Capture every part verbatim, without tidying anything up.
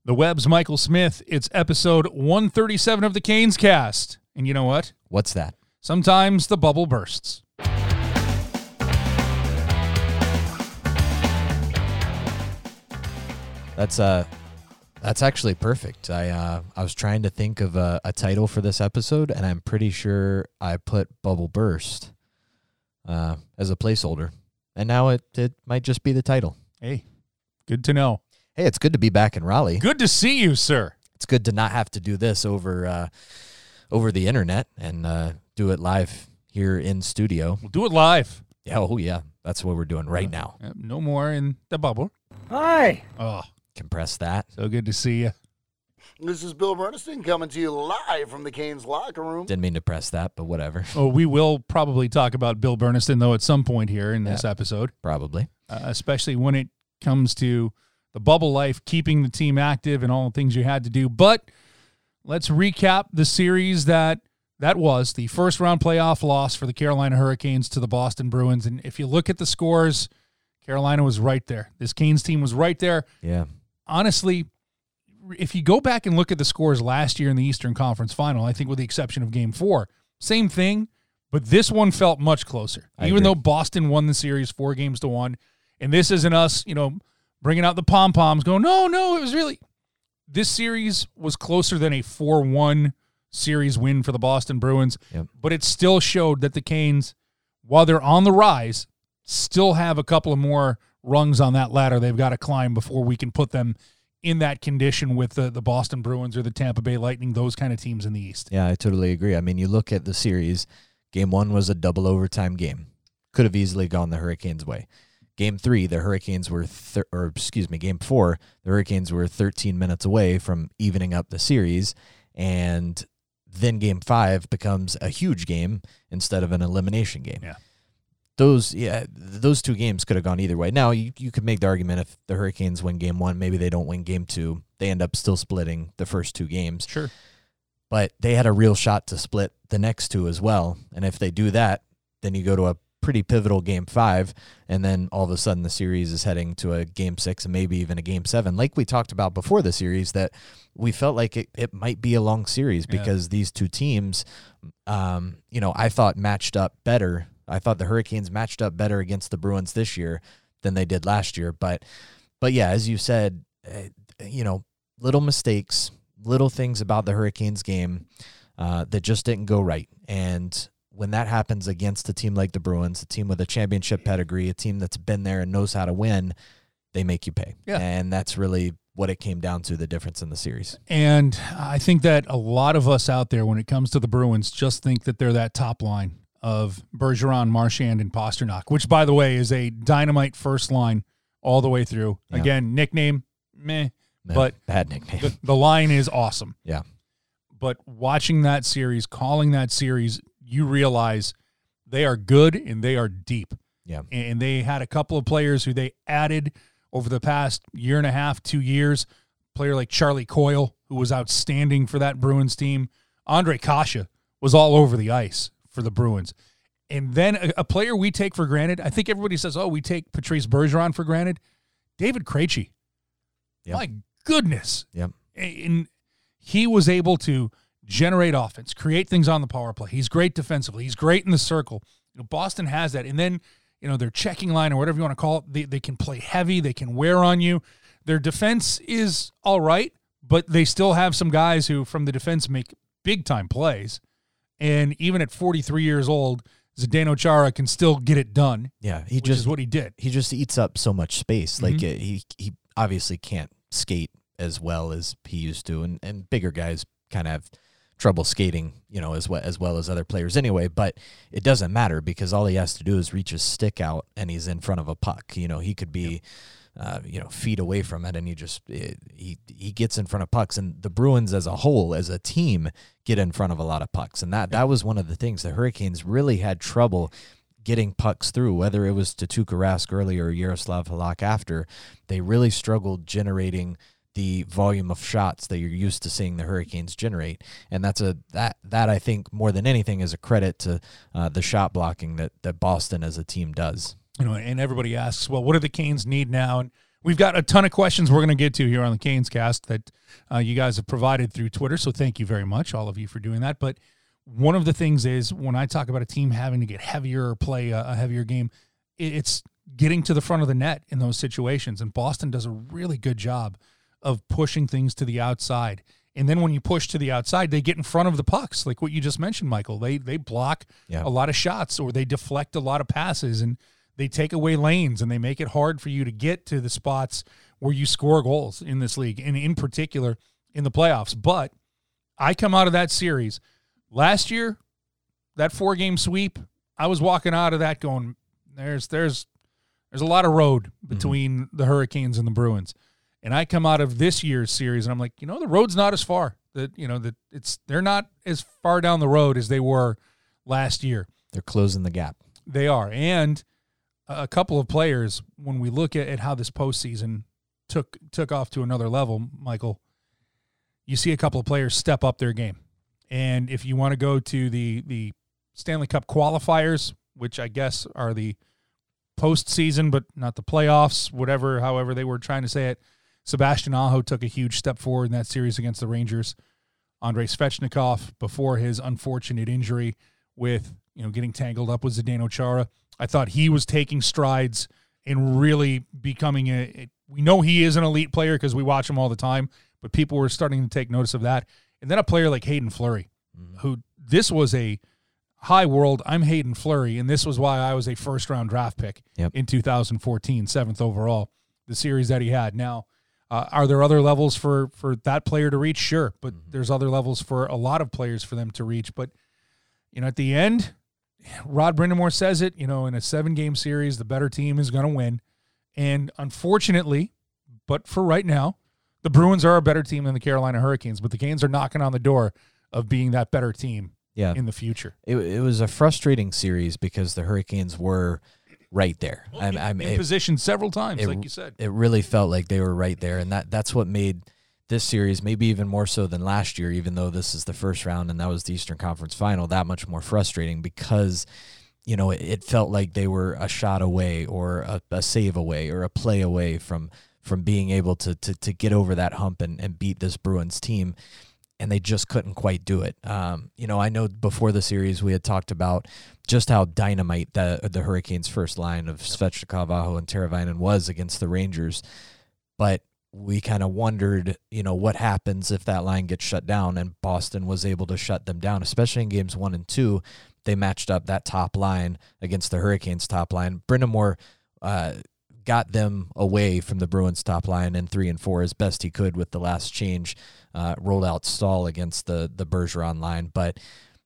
The Web's Michael Smith. It's episode one thirty-seven of the Canes Cast. And you know what? What's that? Sometimes the bubble bursts. That's uh, that's actually perfect. I uh, I was trying to think of a, a title for this episode, and I'm pretty sure I put bubble burst uh, as a placeholder, and now it it might just be the title. Hey, good to know. Hey, it's good to be back in Raleigh. Good to see you, sir. It's good to not have to do this over uh, over the internet and uh, do it live here in studio. We'll do it live. Yeah, oh yeah, that's what we're doing right now. Uh, no more in the bubble. Hi. Oh, Compress that. so good to see you. This is Bill Bernstein coming to you live from the Canes locker room. Didn't mean to press that, but whatever. Oh, we will probably talk about Bill Bernstein, though, at some point here in this Yeah. episode, Probably. uh, especially when it comes to the bubble life, keeping the team active and all the things you had to do. But let's recap the series that that was the first round playoff loss for the Carolina Hurricanes to the Boston Bruins. And if you look at the scores, Carolina was right there. This Canes team was right there. Yeah. Honestly, if you go back and look at the scores last year in the Eastern Conference Final, I think with the exception of Game Four, same thing, but this one felt much closer. I Even agree. though Boston won the series four games to one, and this isn't us, you know, bringing out the pom-poms going, no, no, it was really – this series was closer than a four one series win for the Boston Bruins, Yep. but it still showed that the Canes, while they're on the rise, still have a couple of more rungs on that ladder they've got to climb before we can put them in that condition with the, the Boston Bruins or the Tampa Bay Lightning, those kind of teams in the East. Yeah, I totally agree. I mean, you look at the series, game one was a double overtime game. Could have easily gone the Hurricanes' way. Game three, the Hurricanes were, thir- or excuse me, game four, the Hurricanes were thirteen minutes away from evening up the series. And then game five becomes a huge game instead of an elimination game. Yeah. Those, yeah, those two games could have gone either way. Now, you, you could make the argument if the Hurricanes win game one, maybe they don't win game two. They end up still splitting the first two games. Sure. But they had a real shot to split the next two as well. And if they do that, then you go to a pretty pivotal game five, and then all of a sudden the series is heading to a game six and maybe even a game seven. Like we talked about before the series, that we felt like it, it might be a long series because yeah. these two teams, um, you know, I thought matched up better. I thought the Hurricanes matched up better against the Bruins this year than they did last year. But, but yeah, as you said, uh, you know, little mistakes, little things about the Hurricanes game uh, that just didn't go right. And when that happens against a team like the Bruins, a team with a championship pedigree, a team that's been there and knows how to win, they make you pay. Yeah. And that's really what it came down to, the difference in the series. And I think that a lot of us out there, when it comes to the Bruins, just think that they're that top line of Bergeron, Marchand, and Pasternak, which, by the way, is a dynamite first line all the way through. Yeah. Again, nickname, meh, No, but bad nickname. the, the line is awesome. Yeah. But watching that series, calling that series, you realize they are good and they are deep. Yeah. And they had a couple of players who they added over the past year and a half, two years. A player like Charlie Coyle, who was outstanding for that Bruins team. Andre Kasha was all over the ice for the Bruins. And then a, a player we take for granted, I think everybody says, oh, we take Patrice Bergeron for granted. David Krejci. Yep. My goodness. Yep. And he was able to generate offense, create things on the power play. He's great defensively. He's great in the circle. You know, Boston has that. And then, you know, their checking line or whatever you want to call it, they, they can play heavy. They can wear on you. Their defense is all right, but they still have some guys who, from the defense, make big-time plays. And even at forty-three years old, Zdeno Chara can still get it done. Yeah, he which just is what he did. He just eats up so much space. Like Mhm. uh, he he obviously can't skate as well as he used to, and, and bigger guys kind of have trouble skating, you know, as well as well as other players anyway. But it doesn't matter because all he has to do is reach his stick out, and he's in front of a puck. You know, he could be. Yep. Uh, you know, feet away from it, and he just it, he he gets in front of pucks. And the Bruins, as a whole, as a team, get in front of a lot of pucks, and that that was one of the things the Hurricanes really had trouble getting pucks through. Whether it was to Tuukka Rask early or Yaroslav Halak after, they really struggled generating the volume of shots that you're used to seeing the Hurricanes generate, and that's a that that I think more than anything is a credit to uh, the shot blocking that that Boston as a team does. You know, and everybody asks, well, what do the Canes need now? And We've got a ton of questions we're going to get to here on the Canes Cast that uh, you guys have provided through Twitter, so thank you very much, all of you, for doing that. But one of the things is when I talk about a team having to get heavier or play a, a heavier game, it's getting to the front of the net in those situations, and Boston does a really good job of pushing things to the outside. And then when you push to the outside, they get in front of the pucks, like what you just mentioned, Michael. They they block Yeah. a lot of shots, or they deflect a lot of passes, and they take away lanes, and they make it hard for you to get to the spots where you score goals in this league, and in particular in the playoffs. But I come out of that series last year, that four-game sweep, I was walking out of that going, there's there's there's a lot of road between mm-hmm. the Hurricanes and the Bruins. And I come out of this year's series, and I'm like, you know, the road's not as far. That you know that it's they're not as far down the road as they were last year. They're closing the gap. They are, and a couple of players, when we look at, at how this postseason took took off to another level, Michael, you see a couple of players step up their game. And if you want to go to the the Stanley Cup qualifiers, which I guess are the postseason, but not the playoffs, whatever, however they were trying to say it, Sebastian Aho took a huge step forward in that series against the Rangers. Andrei Svechnikov, before his unfortunate injury with, you know, getting tangled up with Zdeno Chara, I thought he was taking strides and really becoming a, a we know he is an elite player because we watch him all the time, but people were starting to take notice of that. And then a player like Hayden Fleury, mm-hmm. who this was a hi world, I'm Hayden Fleury, and this was why I was a first-round draft pick yep. in two thousand fourteen, seventh overall, the series that he had. Now, uh, are there other levels for, for that player to reach? Sure, but mm-hmm. there's other levels for a lot of players for them to reach. But, you know, at the end, Rod Brindamore says it, you know, in a seven-game series, the better team is going to win. And unfortunately, but for right now, the Bruins are a better team than the Carolina Hurricanes, but the Canes are knocking on the door of being that better team yeah. in the future. It, it was a frustrating series because the Hurricanes were right there. Well, I'm, in, I'm, in it, position several times, it, like you said. It really felt like they were right there, and that that's what made this series, maybe even more so than last year, even though this is the first round and that was the Eastern Conference Final, that much more frustrating because, you know, it, it felt like they were a shot away or a, a save away or a play away from from being able to to, to get over that hump and, and beat this Bruins team. And they just couldn't quite do it. Um, you know, I know before the series we had talked about just how dynamite the the Hurricanes' first line of Svechnikov, Aho, and Teravainen was against the Rangers. But we kind of wondered, you know, what happens if that line gets shut down, and Boston was able to shut them down, especially in games one and two. They matched up that top line against the Hurricanes' top line. Brindamore uh, got them away from the Bruins' top line in three and four as best he could with the last change. Uh, rolled out Stahl against the the Bergeron line, but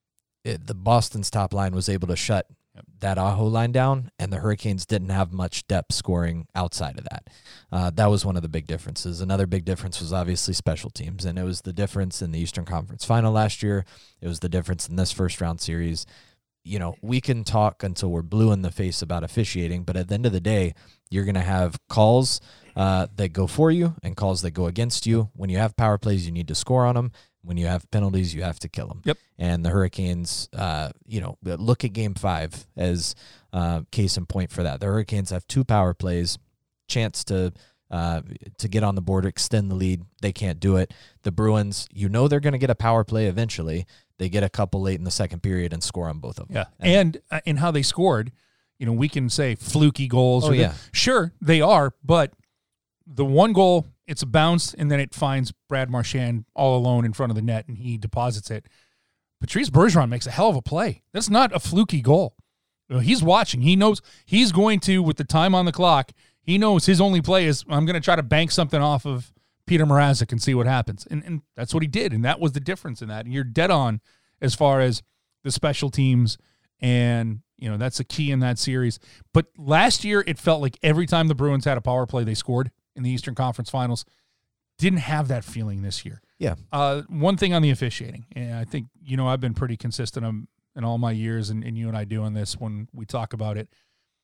it, the Boston's top line was able to shut that Aho line down, and the Hurricanes didn't have much depth scoring outside of that. Uh, that was one of the big differences. Another big difference was obviously special teams, and it was the difference in the Eastern Conference Final last year. It was the difference in this first round series. You know, we can talk until we're blue in the face about officiating, but at the end of the day, you're going to have calls uh, that go for you and calls that go against you. When you have power plays, you need to score on them. When you have penalties, you have to kill them. Yep. And the Hurricanes, uh, you know, look at Game Five as uh, case in point for that. The Hurricanes have two power plays, chance to uh, to get on the board, extend the lead. They can't do it. The Bruins, you know, they're going to get a power play eventually. They get a couple late in the second period and score on both of them. Yeah, and and, uh, in how they scored, you know, we can say fluky goals. Oh, or yeah. the, sure, they are, but the one goal, it's a bounce, and then it finds Brad Marchand all alone in front of the net, and he deposits it. Patrice Bergeron makes a hell of a play. That's not a fluky goal. You know, he's watching. He knows he's going to, with the time on the clock, he knows his only play is, I'm going to try to bank something off of Peter Mrazek and see what happens. And, and that's what he did, and that was the difference in that. And you're dead on as far as the special teams, and, you know, that's a key in that series. But last year, it felt like every time the Bruins had a power play, they scored in the Eastern Conference Finals. Didn't have that feeling this year. Yeah. Uh, one thing on the officiating, and I think, you know, I've been pretty consistent in, in all my years, and, and you and I doing this when we talk about it.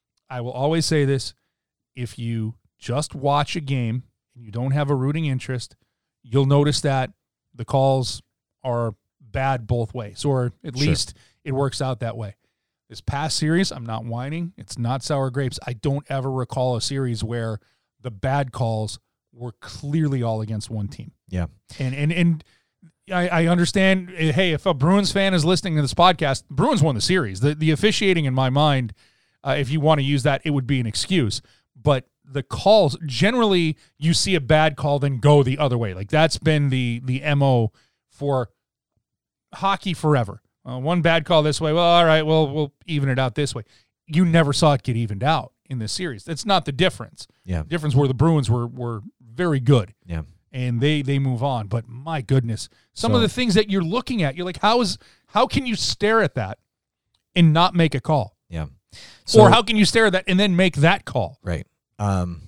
I will always say this. If you just watch a game and you don't have a rooting interest, you'll notice that the calls are bad both ways, or at Sure. least it works out that way. This past series, I'm not whining. It's not sour grapes. I don't ever recall a series where the bad calls were clearly all against one team. Yeah. And and and I, I understand, hey, if a Bruins fan is listening to this podcast, Bruins won the series. The the officiating, in my mind, uh, if you want to use that, it would be an excuse. But the calls, generally, you see a bad call, then go the other way. Like, that's been the the M O for hockey forever. Uh, one bad call this way, well, all right, well, we'll even it out this way. You never saw it get evened out in this series. That's not the difference. Yeah. The difference where the Bruins were were very good. Yeah. And they they move on. But my goodness, some So- of the things that you're looking at, you're like, how is how can you stare at that and not make a call? Yeah. So, or how can you stare at that and then make that call? right. Um,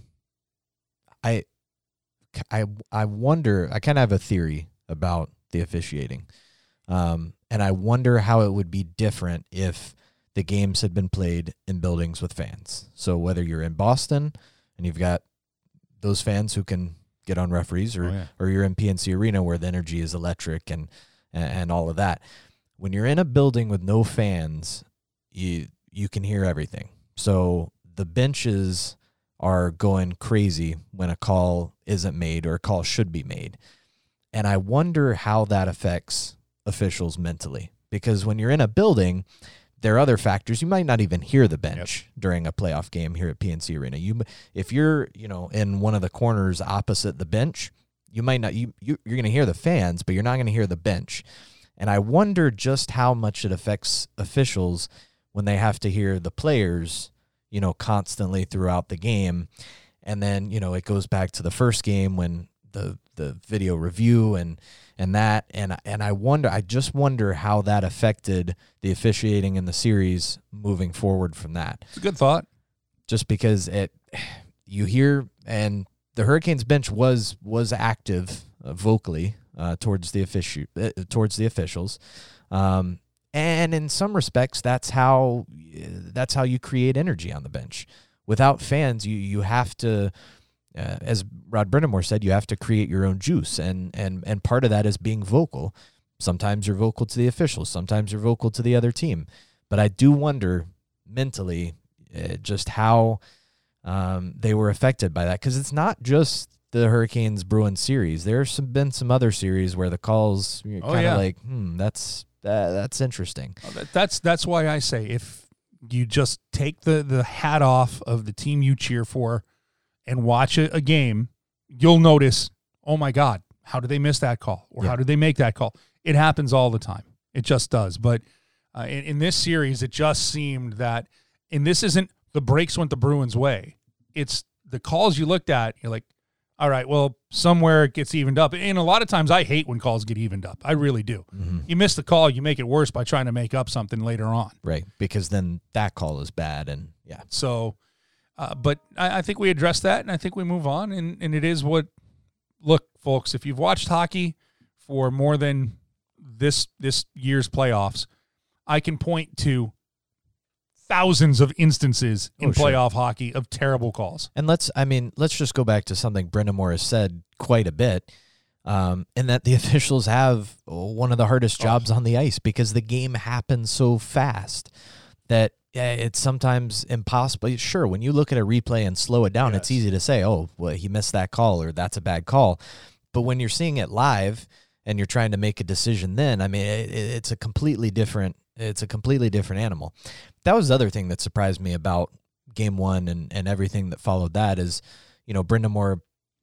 I, I, I wonder, I kind of have a theory about the officiating. Um, and I wonder how it would be different if the games had been played in buildings with fans. So whether you're in Boston and you've got those fans who can get on referees, or, Oh, yeah. or you're in P N C Arena where the energy is electric and, and, and all of that. When you're in a building with no fans, you, you can hear everything. So the benches are going crazy when a call isn't made or a call should be made. And I wonder how that affects officials mentally, because when you're in a building, there are other factors. You might not even hear the bench Yep. during a playoff game here at P N C Arena. You, if you're, you know, in one of the corners opposite the bench, you might not, you, you you're going to hear the fans, but you're not going to hear the bench. And I wonder just how much it affects officials when they have to hear the players, you know, constantly throughout the game. And then, you know, it goes back to the first game when the the video review and and that and and I wonder I just wonder how that affected the officiating in the series moving forward from that. It's a good thought. Just because it you hear, and the Hurricanes bench was was active uh, vocally uh, towards the offici- uh, towards the officials. Um And in some respects, that's how that's how you create energy on the bench. Without fans, you you have to, uh, as Rod Brindamore said, you have to create your own juice, and and and part of that is being vocal. Sometimes you're vocal to the officials, sometimes you're vocal to the other team. But I do wonder mentally uh, just how um, they were affected by that, because it's not just the Hurricanes Bruins series. There's some, been some other series where the calls you're Oh, kind of yeah. like, hmm, that's. Uh, that's interesting. Oh, that- That's that's why I say, if you just take the, the hat off of the team you cheer for and watch a, a game, you'll notice, oh my God, how did they miss that call? Or Yeah. how did they make that call? It happens all the time. It just does. But uh, in, in this series, it just seemed that, and this isn't the breaks went the Bruins' way. It's the calls you looked at, you're like, all right, well, somewhere it gets evened up. And a lot of times I hate when calls get evened up. I really do. Mm-hmm. You miss the call, you make it worse by trying to make up something later on. Right, because then that call is bad, and yeah, So, uh, but I, I think we address that, and I think we move on. And, and it is what, look, folks, if you've watched hockey for more than this this year's playoffs, I can point to thousands of instances in Oh, sure. playoff hockey of terrible calls. And let's, I mean, let's just go back to something Brindamore has said quite a bit, um, in that the officials have one of the hardest jobs Oh. on the ice, because the game happens so fast that uh, it's sometimes impossible. Sure, when you look at a replay and slow it down, it's Yes. easy to say, oh, well, he missed that call, or that's a bad call. But when you're seeing it live and you're trying to make a decision then, I mean, it, it's a completely different It's a completely different animal. That was the other thing that surprised me about game one and, and everything that followed that is, you know, Brindamore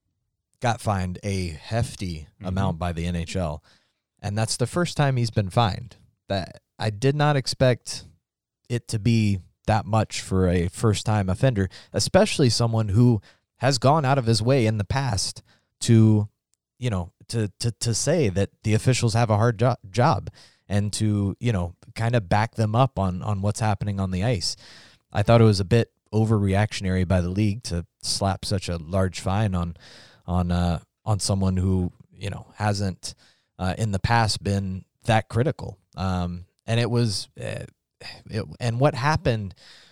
got fined a hefty Mhm. amount by the N H L. And that's the first time he's been fined. That I did not expect it to be that much for a first-time offender, especially someone who has gone out of his way in the past to, you know, to to to say that the officials have a hard jo- job. And to, you know, kind of back them up on, on what's happening on the ice. I thought it was a bit overreactionary by the league to slap such a large fine on on uh, on someone who, you know, hasn't uh, in the past been that critical. Um, and it was, uh, it, and what happened,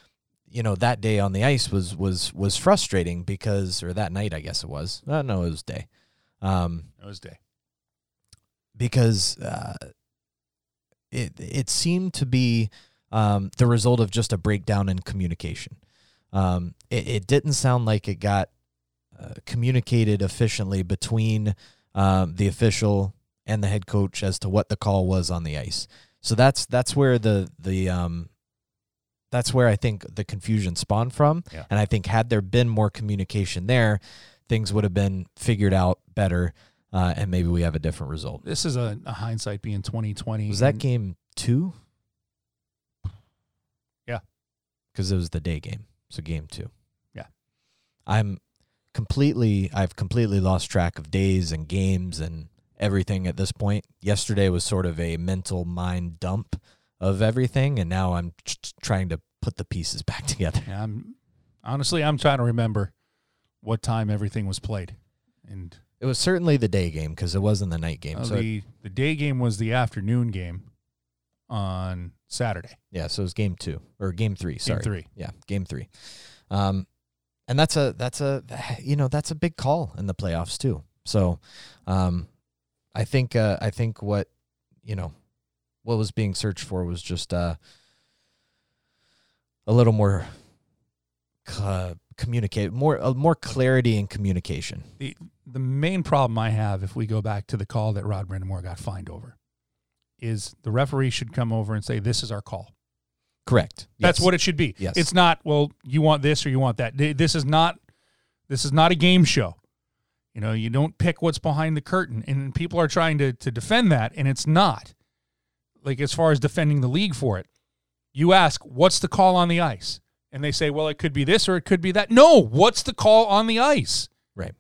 you know, that day on the ice was was was frustrating because, or that night I guess it was. Uh, no, it was day. Um, It was day. because. Uh, It it seemed to be um, the result of just a breakdown in communication. Um, it, it didn't sound like it got uh, communicated efficiently between um, the official and the head coach as to what the call was on the ice. So that's that's where the the um, that's where I think the confusion spawned from. Yeah. And I think had there been more communication there, things would have been figured out better, uh, and maybe we have a different result. This is a, a hindsight being twenty twenty. Was that game two? Yeah. Because it was the day game. So game two. Yeah. I'm completely, I've completely lost track of days and games and everything at this point. Yesterday was sort of a mental mind dump of everything, and now I'm t- trying to put the pieces back together. Yeah, I'm honestly, I'm trying to remember what time everything was played. And It was certainly the day game because it wasn't the night game. uh, so the, the day game was the afternoon game on Saturday. yeah, so it was game two or game three. Sorry, Game three. Yeah, game three. Um, and that's a that's a you know that's a big call in the playoffs too. So, um, I think uh, I think what you know what was being searched for was just uh, a little more uh, communicate more uh, more clarity in communication. The the main problem I have, if we go back to the call that Rod Brindamore got fined over, is the referee should come over and say, "This is our call." Correct. That's Yes. what it should be. Yes. It's not, well, you want this or you want that. This is not this is not a game show. You know, you don't pick what's behind the curtain, and people are trying to to defend that, and it's not. Like, as far as defending the league for it, you ask, what's the call on the ice? And they say, well, it could be this or it could be that. No, what's the call on the ice? Right.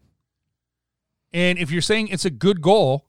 And if you're saying it's a good goal,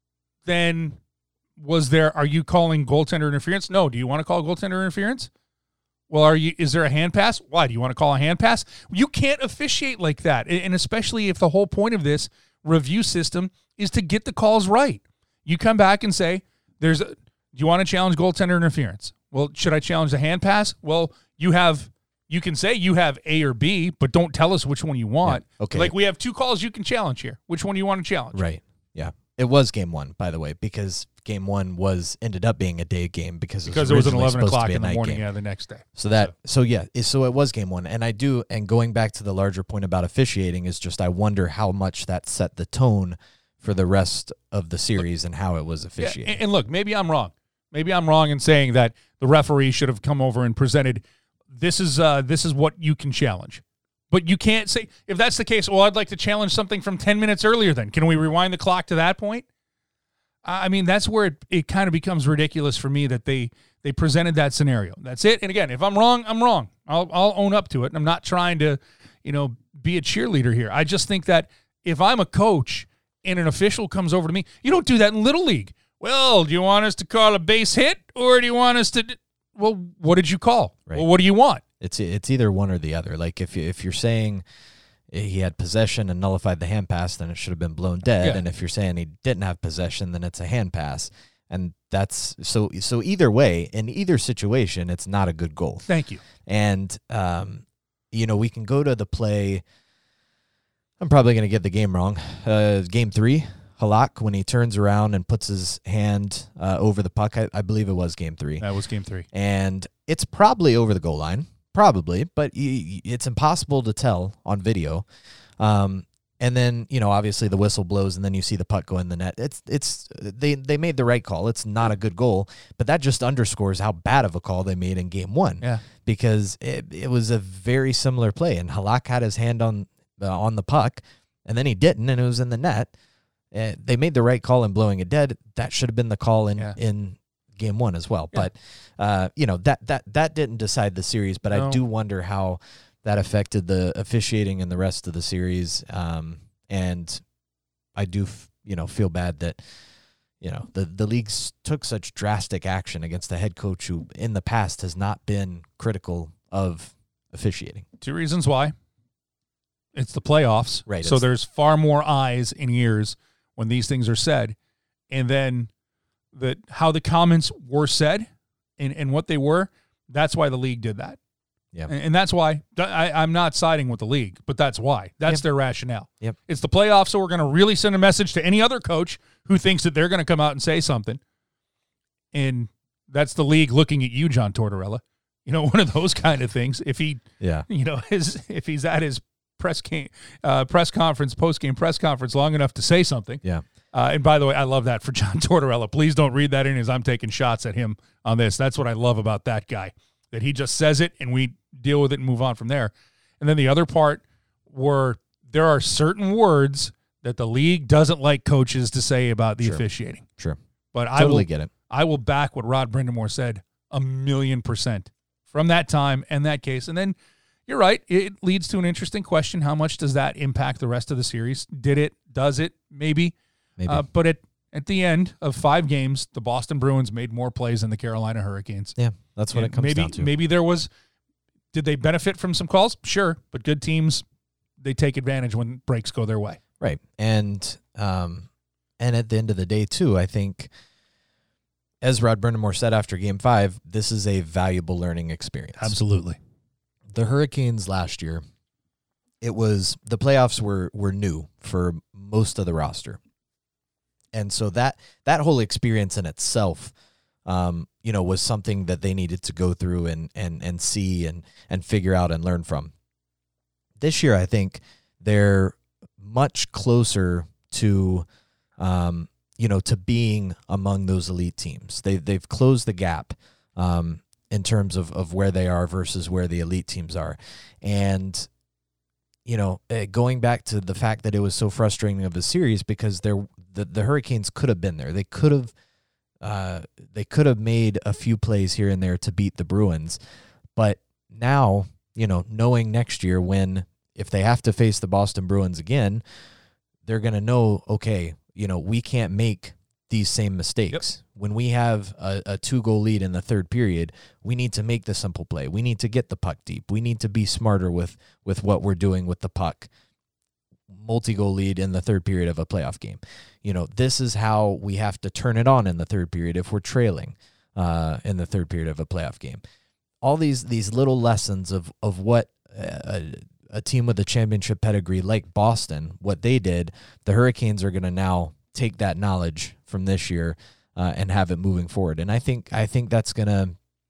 then was there, are you calling goaltender interference? No. Do you want to call goaltender interference? Well, are you, is there a hand pass? Why? Do you want to call a hand pass? You can't officiate like that. And especially if the whole point of this review system is to get the calls right. You come back and say, there's a, do you want to challenge goaltender interference? Well, should I challenge the hand pass? Well, you have, you can say you have A or B, but don't tell us which one you want. Yeah. Okay. Like, we have two calls you can challenge here. Which one do you want to challenge? Right. Yeah. It was game one, by the way, because game one was ended up being a day game because it was, Because it was an originally eleven supposed to o'clock be a in the night morning game. yeah, the next day. So that so yeah, so it was game one. And I do and going back to the larger point about officiating is just I wonder how much that set the tone for the rest of the series and how it was Yeah, officiated. and, and look, maybe I'm wrong. Maybe I'm wrong in saying that the referee should have come over and presented, this is uh, this is what you can challenge. But you can't say, if that's the case, well, I'd like to challenge something from ten minutes earlier then. Can we rewind the clock to that point? I mean, that's where it, it kind of becomes ridiculous for me that they they presented that scenario. That's it. And again, if I'm wrong, I'm wrong. I'll I'll own up to it. And I'm not trying to, you know, be a cheerleader here. I just think that if I'm a coach and an official comes over to me, you don't do that in Little League. Well, do you want us to call a base hit or do you want us to? Well, what did you call? Right. Well, what do you want? It's it's either one or the other. Like if you, if you're saying he had possession and nullified the hand pass, then it should have been blown dead. Yeah. And if you're saying he didn't have possession, then it's a hand pass. And that's so so either way, in either situation, it's not a good goal. Thank you. And um, you know, we can go to the play. I'm probably going to get the game wrong. Uh, game three, Halak, when he turns around and puts his hand uh, over the puck. I, I believe it was game three. That was game three. And it's probably over the goal line, probably, but y- y- it's impossible to tell on video. Um, and then, you know, obviously the whistle blows and then you see the puck go in the net. It's, it's, they, they made the right call. It's not a good goal, but that just underscores how bad of a call they made in game one. Yeah. Because it, it was a very similar play and Halak had his hand on, uh, on the puck and then he didn't and it was in the net. Uh, they made the right call in blowing it dead. That should have been the call in, Yeah. in game one as well. Yeah. But, uh, you know, that, that, that didn't decide the series, but No. I do wonder how that affected the officiating in the rest of the series. Um, and I do, f- you know, feel bad that, you know, the, the leagues took such drastic action against a head coach who in the past has not been critical of officiating. Two reasons why. It's the playoffs. Right, So it's- there's far more eyes and ears when these things are said. And then the how the comments were said and, and what they were, that's why the league did that. Yeah. And, and that's why I, I'm not siding with the league, but that's why. That's Yep. their rationale. Yep. It's the playoffs, so we're going to really send a message to any other coach who thinks that they're going to come out and say something. And that's the league looking at you, John Tortorella. You know, one of those kind of things. If he, Yeah. you know, his if he's at his press game, uh, press conference, post game press conference long enough to say something. Yeah. Uh, and by the way, I love that for John Tortorella. Please don't read that in as I'm taking shots at him on this. That's what I love about that guy, that he just says it and we deal with it and move on from there. And then the other part were there are certain words that the league doesn't like coaches to say about the Sure. officiating. Sure. But I Totally will, get it. I will back what Rod Brindamore said a million percent from that time and that case. And then you're right. It leads to an interesting question. How much does that impact the rest of the series? Did it? Does it? Maybe. Maybe. Uh, but at, at the end of five games, the Boston Bruins made more plays than the Carolina Hurricanes. Yeah, that's what And it comes maybe, down to. Maybe there was, did they benefit from some calls? Sure. But good teams, they take advantage when breaks go their way. Right. And um, and at the end of the day, too, I think, as Rod Brindamore said after game five, this is a valuable learning experience. Absolutely. The Hurricanes last year, it was the playoffs were were new for most of the roster. And so that that whole experience in itself, um, you know, was something that they needed to go through and and and see and and figure out and learn from. This year, I think they're much closer to, um, you know, to being among those elite teams. They they've closed the gap um, in terms of of where they are versus where the elite teams are, and you know, uh, going back to the fact that it was so frustrating of a series because there the, the Hurricanes could have been there. They could have uh, they could have made a few plays here and there to beat the Bruins. But now, you know, knowing next year when if they have to face the Boston Bruins again, they're going to know, okay, you know, we can't make these same mistakes. Yep. When we have a, a two-goal lead in the third period, we need to make the simple play. We need to get the puck deep. We need to be smarter with, with what we're doing with the puck. Multi-goal lead in the third period of a playoff game. You know, this is how we have to turn it on in the third period if we're trailing uh, in the third period of a playoff game. All these these little lessons of, of what a, a team with a championship pedigree like Boston, what they did, the Hurricanes are going to now take that knowledge from this year uh, and have it moving forward. And I think I think that's gonna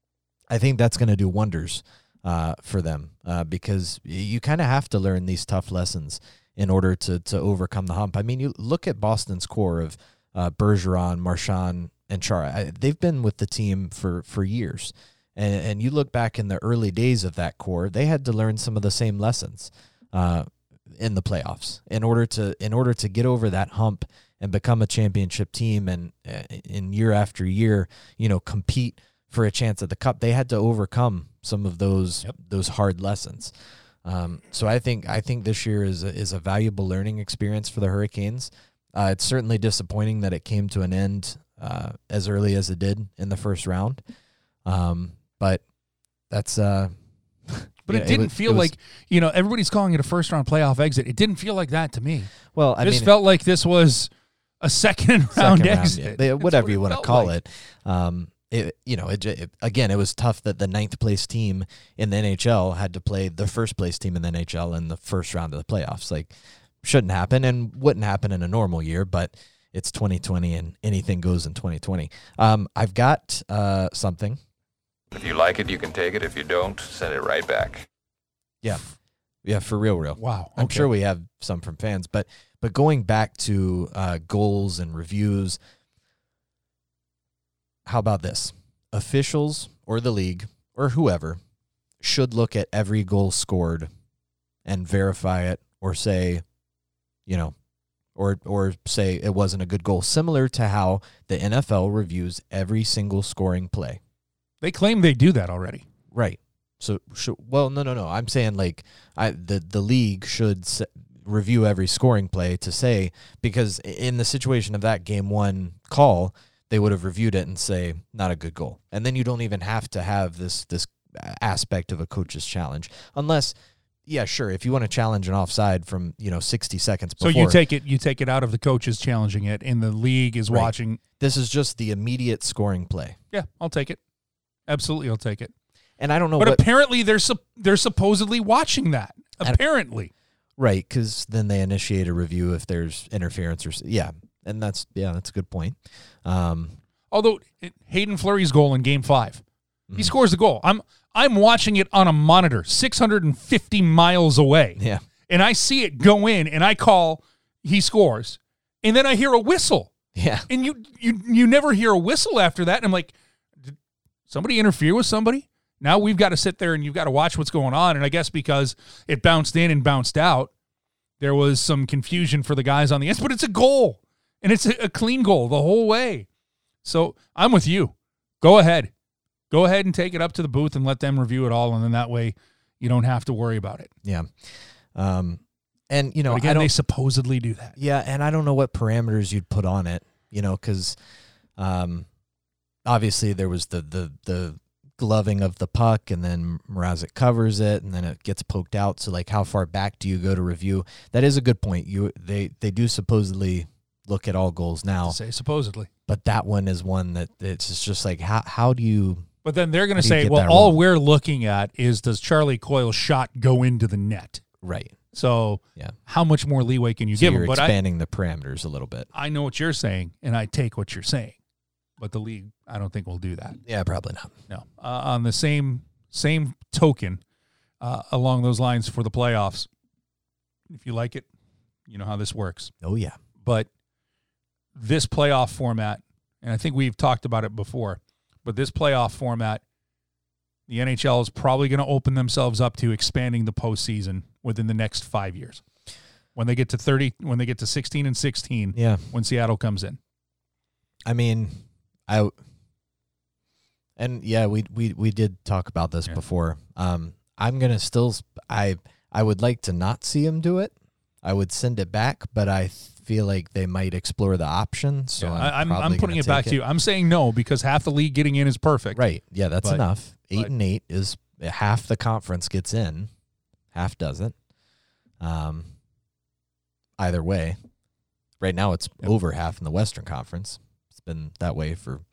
I think that's gonna do wonders uh, for them uh, because you kind of have to learn these tough lessons in order to to overcome the hump. I mean, you look at Boston's core of uh, Bergeron, Marchand, and Chara. I, they've been with the team for for years, and and you look back in the early days of that core, they had to learn some of the same lessons uh, in the playoffs in order to in order to get over that hump and become a championship team and uh, in year after year, you know, compete for a chance at the cup. They had to overcome some of those yep. those hard lessons. Um, so I think I think this year is a, is a valuable learning experience for the Hurricanes. Uh, it's certainly disappointing that it came to an end uh, as early as it did in the first round, um, but that's. Uh, But it yeah, didn't it was, feel it was, like, you know, everybody's calling it a first round playoff exit. It didn't feel like that to me. Well, I this mean, felt like this was a second round second exit. round, yeah. Whatever what you it want to felt call like. it. Um, it, you know, it, it, again, it was tough that the ninth place team in the N H L had to play the first place team in the N H L in the first round of the playoffs. Like, shouldn't happen and wouldn't happen in a normal year, but it's twenty twenty and anything goes in twenty twenty. Um, I've got uh, something. If you like it, you can take it. If you don't, send it right back. Yeah. Yeah, for real, real. Wow. I'm okay. sure we have some from fans, but but going back to uh, goals and reviews, how about this? Officials or the league or whoever should look at every goal scored and verify it or say, you know, or or say it wasn't a good goal, similar to how the N F L reviews every single scoring play. They claim they do that already. Right. So, should, well, no, no, no. I'm saying like I the the league should se- review every scoring play to say, because in the situation of that game one call, they would have reviewed it and say not a good goal, and then you don't even have to have this this aspect of a coach's challenge, unless, yeah, sure, if you want to challenge an offside from you know sixty seconds before. So you take it you take it out of the coaches challenging it, and the league is Right. watching. This is just the immediate scoring play. Yeah, I'll take it. Absolutely, I'll take it. And I don't know, But what, apparently they're su- they're supposedly watching that. Apparently, right? Because then they initiate a review if there's interference or yeah, and that's yeah, that's a good point. Um, although it, Hayden Fleury's goal in Game Five, mm-hmm. he scores the goal. I'm I'm watching it on a monitor, six hundred fifty miles away. Yeah, and I see it go in, and I call, he scores, and then I hear a whistle. Yeah. And you you you never hear a whistle after that. And I'm like, did somebody interfere with somebody? Now we've got to sit there and you've got to watch what's going on. And I guess because it bounced in and bounced out, there was some confusion for the guys on the end. But it's a goal, and it's a, a clean goal the whole way. So I'm with you. Go ahead. Go ahead and take it up to the booth and let them review it all, and then that way you don't have to worry about it. Yeah. Um, and, you know, but again, I don't, they supposedly do that. Yeah, and I don't know what parameters you'd put on it, you know, because um, obviously there was the, the, the gloving of the puck, and then Mrazek covers it, and then it gets poked out. So, like, how far back do you go to review? That is a good point. You They, they do supposedly look at all goals now. To say supposedly. But that one is one that it's just like, how how do you... But then they're going to How do you say, get well, that all wrong? we're looking at is, does Charlie Coyle's shot go into the net? Right. So Yeah. how much more leeway can you So give you're them? But I, expanding the parameters a little bit. I know what you're saying, and I take what you're saying. But the league, I don't think will do that. Yeah, probably not. No. Uh, on the same same token, uh, along those lines for the playoffs, if you like it, you know how this works. Oh, yeah. But this playoff format, and I think we've talked about it before, but this playoff format, the N H L is probably going to open themselves up to expanding the postseason within the next five years. When they get to thirty, when they get to sixteen and sixteen, Yeah. when Seattle comes in. I mean, I and yeah, we we we did talk about this Yeah. before. Um, I'm gonna still. I I would like to not see him do it. I would send it back, but I feel like they might explore the option. So Yeah, I'm, I, I'm, probably I'm putting gonna it back take to you. I'm saying no because half the league getting in is perfect. Right? Yeah, that's But- enough. Eight but- and eight is half the conference gets in, half doesn't. Um. Either way, right now it's Yep. over half in the Western Conference. It's been that way for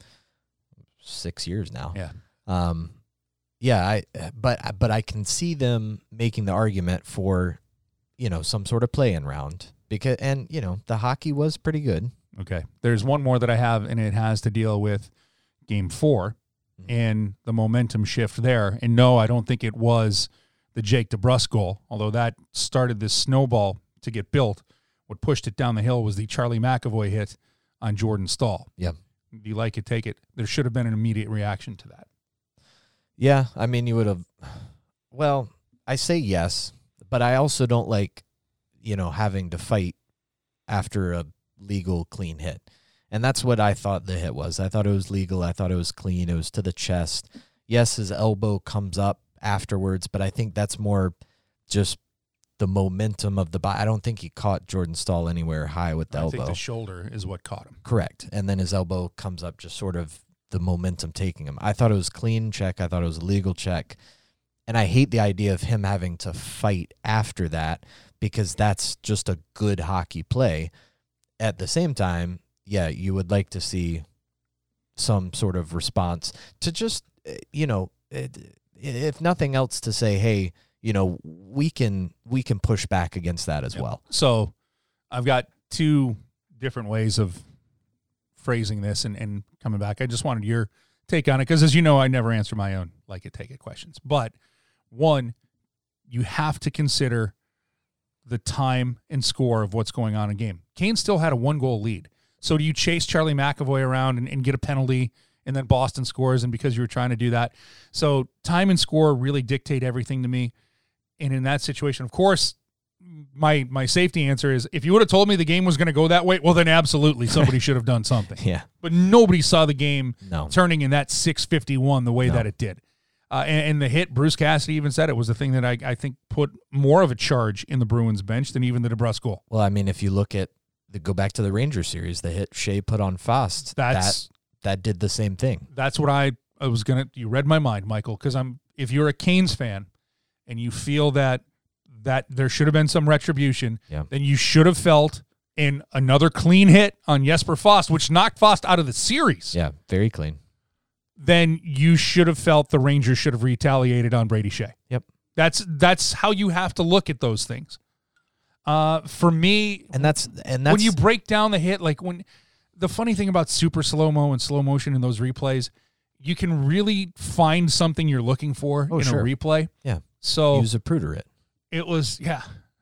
six years now. Yeah. Um, yeah, I but but I can see them making the argument for, you know, some sort of play-in round because and you know the hockey was pretty good. Okay. There's one more that I have, and it has to deal with game four Mhm. and the momentum shift there. And no, I don't think it was the Jake DeBrusk goal, although that started this snowball to get built. What pushed it down the hill was the Charlie McAvoy hit on Jordan Stahl. Yeah. Do you like it, take it? There should have been an immediate reaction to that. Yeah, I mean you would have. Well, I say yes, but I also don't like, you know, having to fight after a legal clean hit. And that's what I thought the hit was. I thought it was legal. I thought it was clean. It was to the chest. Yes, his elbow comes up afterwards, but I think that's more just the momentum of the body. I don't think he caught Jordan Stahl anywhere high with the I elbow. think the shoulder is what caught him. Correct. And then his elbow comes up, just sort of the momentum taking him. I thought it was clean check. I thought it was a legal check. And I hate the idea of him having to fight after that because that's just a good hockey play. At the same time, yeah, you would like to see some sort of response to just, you know, if nothing else to say, hey, you know, we can we can push back against that as Yep. well. So I've got two different ways of phrasing this and, and coming back. I just wanted your take on it because, as you know, I never answer my own like it, take it questions. But one, you have to consider the time and score of what's going on in a game. Kane still had a one-goal lead. So do you chase Charlie McAvoy around and, and get a penalty and then Boston scores and because you were trying to do that? So time and score really dictate everything to me. And in that situation, of course, my my safety answer is if you would have told me the game was going to go that way, well, then absolutely somebody should have done something. Yeah. But nobody saw the game No. turning in that six fifty-one the way No. that it did. Uh, and, and the hit, Bruce Cassidy even said it was the thing that I, I think put more of a charge in the Bruins bench than even the DeBrusk goal. Well, I mean, if you look at the go back to the Rangers series, the hit Shea put on Fost, That's that that did the same thing. that's what I, I was going to – you read my mind, Michael, because I'm if you're a Canes fan and you feel that that there should have been some retribution, Yeah. then you should have felt in another clean hit on Jesper Fost, which knocked Fost out of the series. Yeah, very clean. Then you should have felt the Rangers should have retaliated on Brady Shea. Yep. That's that's how you have to look at those things. Uh, for me, And that's and that's when you break down the hit, like when the funny thing about super slow-mo and slow motion in those replays, you can really find something you're looking for Oh, in sure. a replay. Yeah. So use a pruder it. it was, yeah.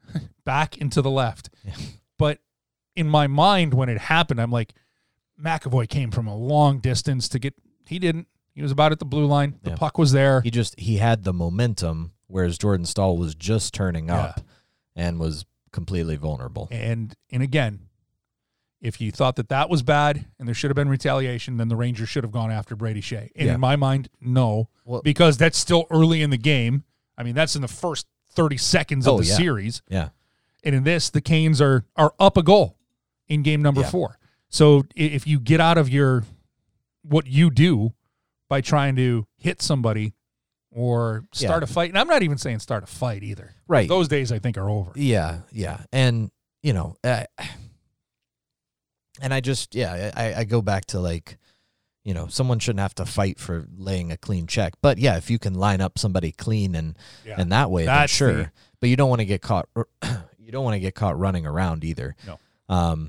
back into the left. Yeah. But in my mind, when it happened, I'm like, McAvoy came from a long distance to get. He didn't. He was about at the blue line. The Yeah. puck was there. He just he had the momentum, whereas Jordan Stahl was just turning Yeah. up and was completely vulnerable. And and again, if you thought that that was bad and there should have been retaliation, then the Rangers should have gone after Brady Shea. And Yeah. in my mind, no, Well- because that's still early in the game. I mean, that's in the first thirty seconds of Oh, the yeah. series. Yeah. And in this, the Canes are are up a goal in game number Yeah. four. So i- if you get out of your what you do by trying to hit somebody or start Yeah. a fight, and I'm not even saying start a fight either. Right. Those days I think are over. Yeah, yeah. And, you know, uh, and I just, yeah, I, I go back to like, you know, someone shouldn't have to fight for laying a clean check. But yeah, if you can line up somebody clean and, Yeah. and that way, then That's sure. the- But you don't want to get caught, you don't want to get caught running around either. No. Um,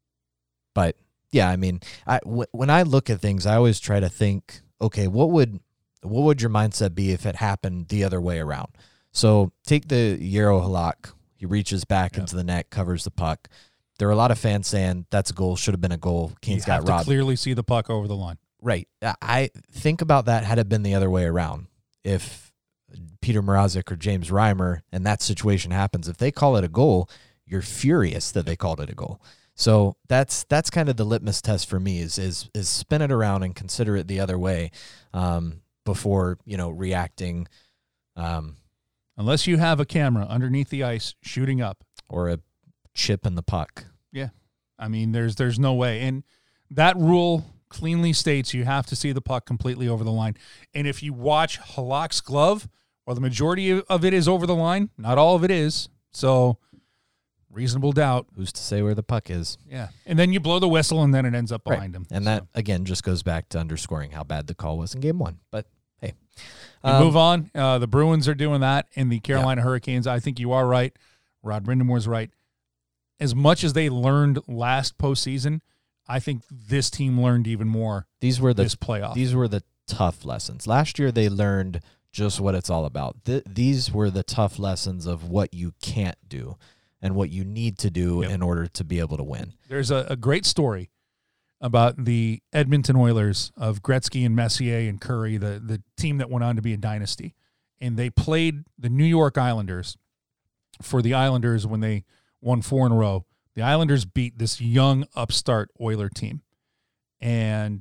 but yeah, I mean, I, w- when I look at things, I always try to think, okay, what would, what would your mindset be if it happened the other way around? So take the Yarrow Halak. He reaches back Yeah. into the net, covers the puck. There are a lot of fans saying that's a goal, should have been a goal. Canes You have got to robbed. clearly see the puck over the line. Right. I- I think about that had it been the other way around. If Peter Mrazek or James Reimer and that situation happens, if they call it a goal, you're furious that they called it a goal. So that's that's kind of the litmus test for me is is is spin it around and consider it the other way um, before, you know, reacting um, Unless you have a camera underneath the ice shooting up. or a chip in the puck. Yeah. I mean, there's there's no way. And that rule cleanly states you have to see the puck completely over the line. And if you watch Halak's glove, well, the majority of it is over the line. Not all of it is. So reasonable doubt. Who's to say where the puck is? Yeah. And then you blow the whistle and then it ends up Right. behind him. And So that, again, just goes back to underscoring how bad the call was in game one. But, hey. you Um, move on. Uh, the Bruins are doing that. And the Carolina Hurricanes, I think you are right. Rod Brindamore's right. As much as they learned last postseason, I think this team learned even more These were the this playoff. These were the tough lessons. Last year, they learned just what it's all about. Th- these were the tough lessons of what you can't do and what you need to do Yep. in order to be able to win. There's a, a great story about the Edmonton Oilers of Gretzky and Messier and Curry, the, the team that went on to be a dynasty. And they played the New York Islanders for the Islanders when they won four in a row. The Islanders beat this young upstart Oiler team. And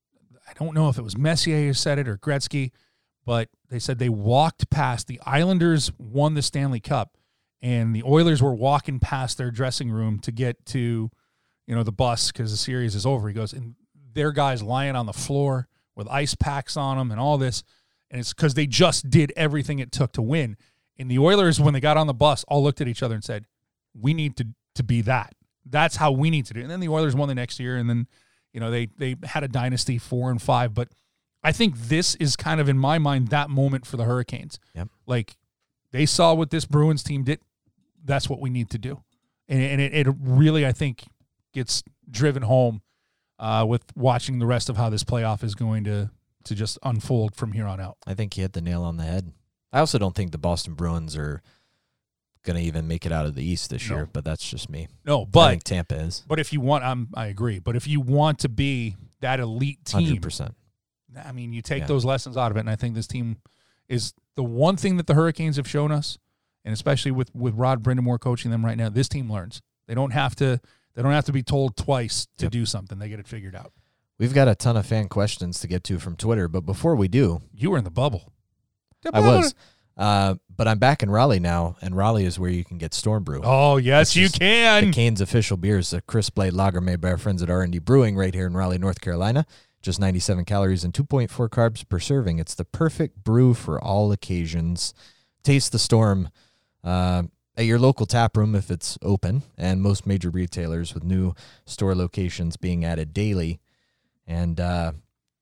I don't know if it was Messier who said it or Gretzky, but they said they walked past. The Islanders won the Stanley Cup, and the Oilers were walking past their dressing room to get to, you know, the bus because the series is over. He goes, and their guys lying on the floor with ice packs on them and all this, and it's because they just did everything it took to win. And the Oilers, when they got on the bus, all looked at each other and said, we need to to be that. That's how we need to do it. And then the Oilers won the next year, and then, you know, they they had a dynasty four and five. But I think this is kind of, in my mind, that moment for the Hurricanes. Yep. Like, they saw what this Bruins team did. That's what we need to do. And, and it, it really, I think, gets driven home uh, with watching the rest of how this playoff is going to to just unfold from here on out. I think he hit the nail on the head. I also don't think the Boston Bruins are going to even make it out of the East this No. year, but that's just me. No, I but think Tampa is but if you want, I'm, I agree. But if you want to be that elite one hundred team, percent. I mean, you take Yeah. those lessons out of it, and I think this team is the one thing that the Hurricanes have shown us, and especially with, with Rod Brindamore coaching them right now, this team learns. They don't have to they don't have to be told twice to Yep. do something. They get it figured out. We've got a ton of fan questions to get to from Twitter, but before we do, You were in the bubble. I was, uh, but I'm back in Raleigh now, and Raleigh is where you can get Storm Brew. Oh, yes, This you is can. The Canes official beer is a crisp blade lager made by our friends at R and D Brewing right here in Raleigh, North Carolina. Just ninety-seven calories and two point four carbs per serving. It's the perfect brew for all occasions. Taste the Storm uh, at your local tap room if it's open, and most major retailers with new store locations being added daily. And uh,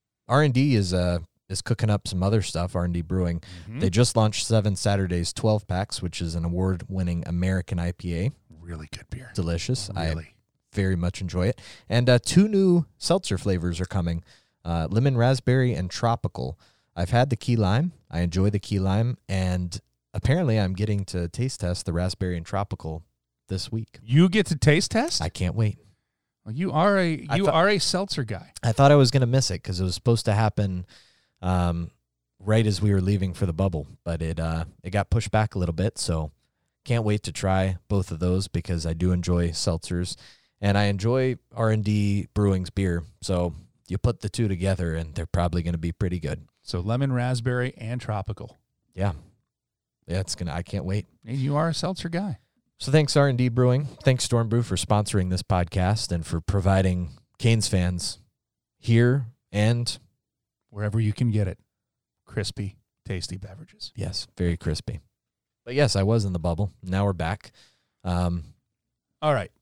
R and D is uh, is cooking up some other stuff, R and D Brewing. Mhm. They just launched Seven Saturdays twelve packs, which is an award-winning American I P A. Really good beer. Delicious. I Really. very much enjoy it. And uh, two new seltzer flavors are coming, uh, lemon raspberry and tropical. I've had the key lime. I enjoy the key lime. And apparently I'm getting to taste test the raspberry and tropical this week. You get to taste test? I can't wait. Well, you are a I you thought- are a seltzer guy. I thought I was going to miss it because it was supposed to happen um, right as we were leaving for the bubble, but it uh, it got pushed back a little bit. So can't wait to try both of those because I do enjoy seltzers and I enjoy R and D Brewing's beer. So you put the two together and they're probably going to be pretty good. So lemon, raspberry, and tropical. Yeah, yeah, it's gonna. I can't wait. And you are a seltzer guy. So thanks R and D Brewing, thanks Storm Brew for sponsoring this podcast and for providing Canes fans here and Wherever you can get it. Crispy, tasty beverages. yes, very crispy. But yes, I was in the bubble. Now we're back. Um, All right.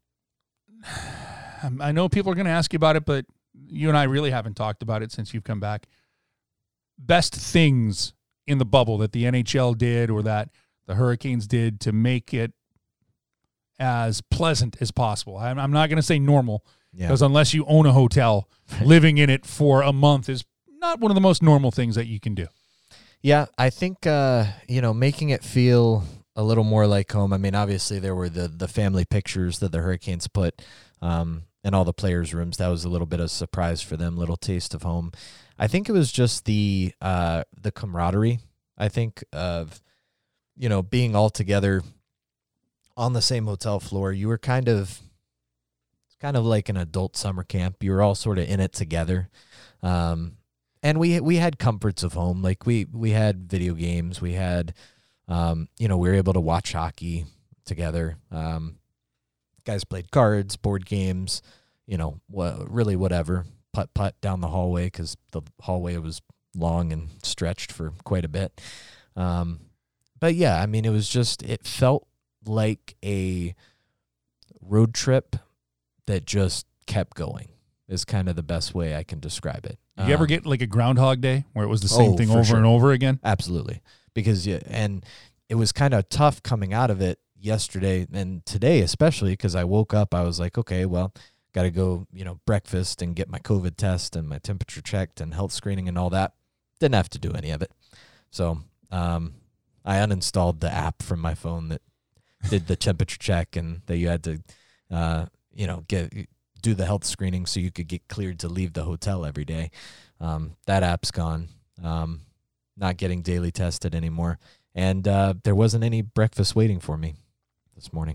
I know people are going to ask you about it, but you and I really haven't talked about it since you've come back. Best things in the bubble that the N H L did or that the Hurricanes did to make it as pleasant as possible. I'm, I'm not going to say normal yeah, because unless you own a hotel, living in it for a month is not one of the most normal things that you can do. yeah. I think uh, you know, making it feel a little more like home. I mean, obviously there were the the family pictures that the Hurricanes put um, in all the players' rooms. That was a little bit of a surprise for them. Little taste of home. I think it was just the uh, the camaraderie. I think of you know being all together on the same hotel floor. You were kind of it's kind of like an adult summer camp. You were all sort of in it together. Um, and we we had comforts of home. Like we we had video games. We had um, you know, we were able to watch hockey together. Um, guys played cards, board games, you know, wha- really whatever. Putt putt down the hallway because the hallway was long and stretched for quite a bit. Um, but yeah, I mean, it was just, it felt like a road trip that just kept going is kind of the best way I can describe it. Did you ever Um, get like a Groundhog Day where it was the same Oh, thing for over sure. and over again? Absolutely. Because, yeah, and it was kind of tough coming out of it yesterday and today, especially because I woke up, I was like, okay, well, got to go, you know, breakfast and get my COVID test and my temperature checked and health screening and all that. Didn't have to do any of it. So um, I uninstalled the app from my phone that did the temperature check and that you had to, uh, you know, get do the health screening so you could get cleared to leave the hotel every day. Um, that app's gone. Um, not getting daily tested anymore. And uh, there wasn't any breakfast waiting for me this morning.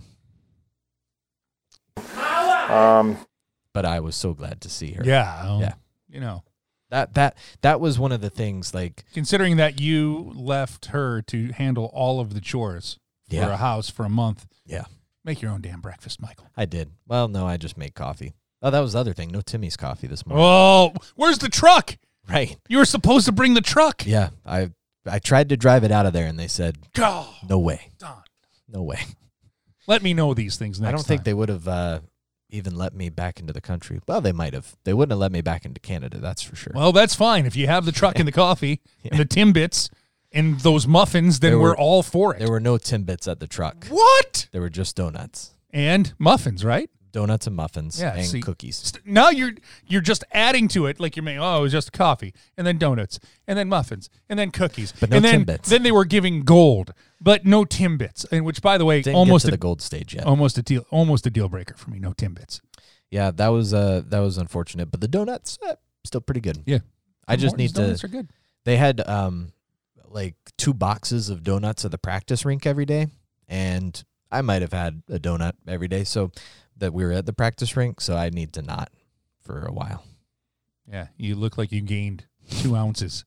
Um, But I was so glad to see her. Yeah. um, Yeah. You know, That that that was one of the things, like, considering that you left her to handle all of the chores for Yeah. a house for a month, yeah, make your own damn breakfast, Michael. I did. Well, no, I just made coffee. Oh, that was the other thing. No Timmy's coffee this morning. Oh, where's the truck? Right. You were supposed to bring the truck. Yeah. I I tried to drive it out of there, and they said, God, no way. darn. No way. Let me know these things next I don't think time. they would have uh, even let me back into the country. Well, they might have. They wouldn't have let me back into Canada, that's for sure. Well, that's fine. If you have the truck and the coffee Yeah. and the Timbits and those muffins, then There we're were- all for it. There were no Timbits at the truck. What? There were just donuts. And muffins, right? Donuts and muffins Yeah, and see- cookies. St- Now you're you're just adding to it, like you're making. Oh, it was just coffee, and then donuts, and then muffins, and then cookies, But no and then Timbits. then they were giving gold, but no Timbits, and which, by the way, Didn't almost get to a, the gold stage yet. almost a deal, almost a deal breaker for me. No Timbits. Yeah, that was uh that was unfortunate, but the donuts eh, still pretty good. Yeah. I just Morton's need to. donuts are good. They had um like two boxes of donuts at the practice rink every day, and I might have had a donut every day. So that we were at the practice rink, so I need to not for a while. Yeah, you look like you gained two ounces.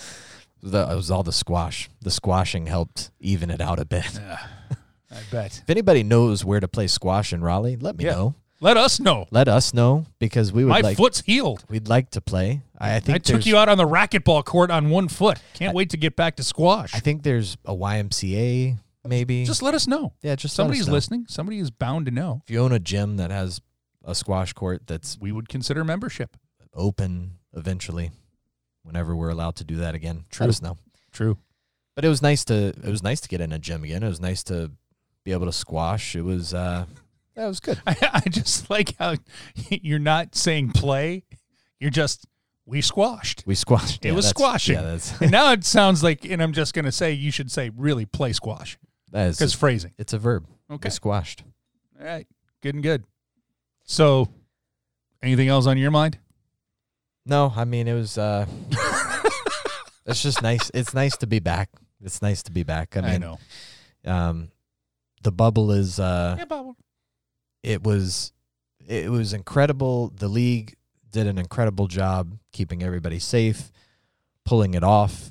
That was all the squash. The squashing helped even it out a bit. Yeah, I bet. If anybody knows where to play squash in Raleigh, let me Yeah. know. Let us know. Let us know because we would My like foot's healed. we'd like to play. I, I think I took there's- you out on the racquetball court on one foot. Can't wait to get back to squash. I think there's a Y M C A maybe. Just let us know. yeah, just let us Somebody's know. listening. Somebody is bound to know. If you own a gym that has a squash court that's We would consider membership. open eventually, whenever we're allowed to do that again, let True. us know. True. But it was nice to it was nice to get in a gym again. It was nice to be able to squash. It was uh, that was good. I, I just like how you're not saying play. You're just, we squashed. We squashed. It Yeah, was that's- squashing. Yeah, that's And now it sounds like, and I'm just going to say, you should say really play squash that is because phrasing. it's a verb. Okay. We squashed. All right. Good and good. So, anything else on your mind? No, I mean, it was, uh, it's just nice. It's nice to be back. It's nice to be back. I mean, I know. Um, the bubble is, uh, Yeah, bubble. it was, it was incredible. The league did an incredible job keeping everybody safe, pulling it off,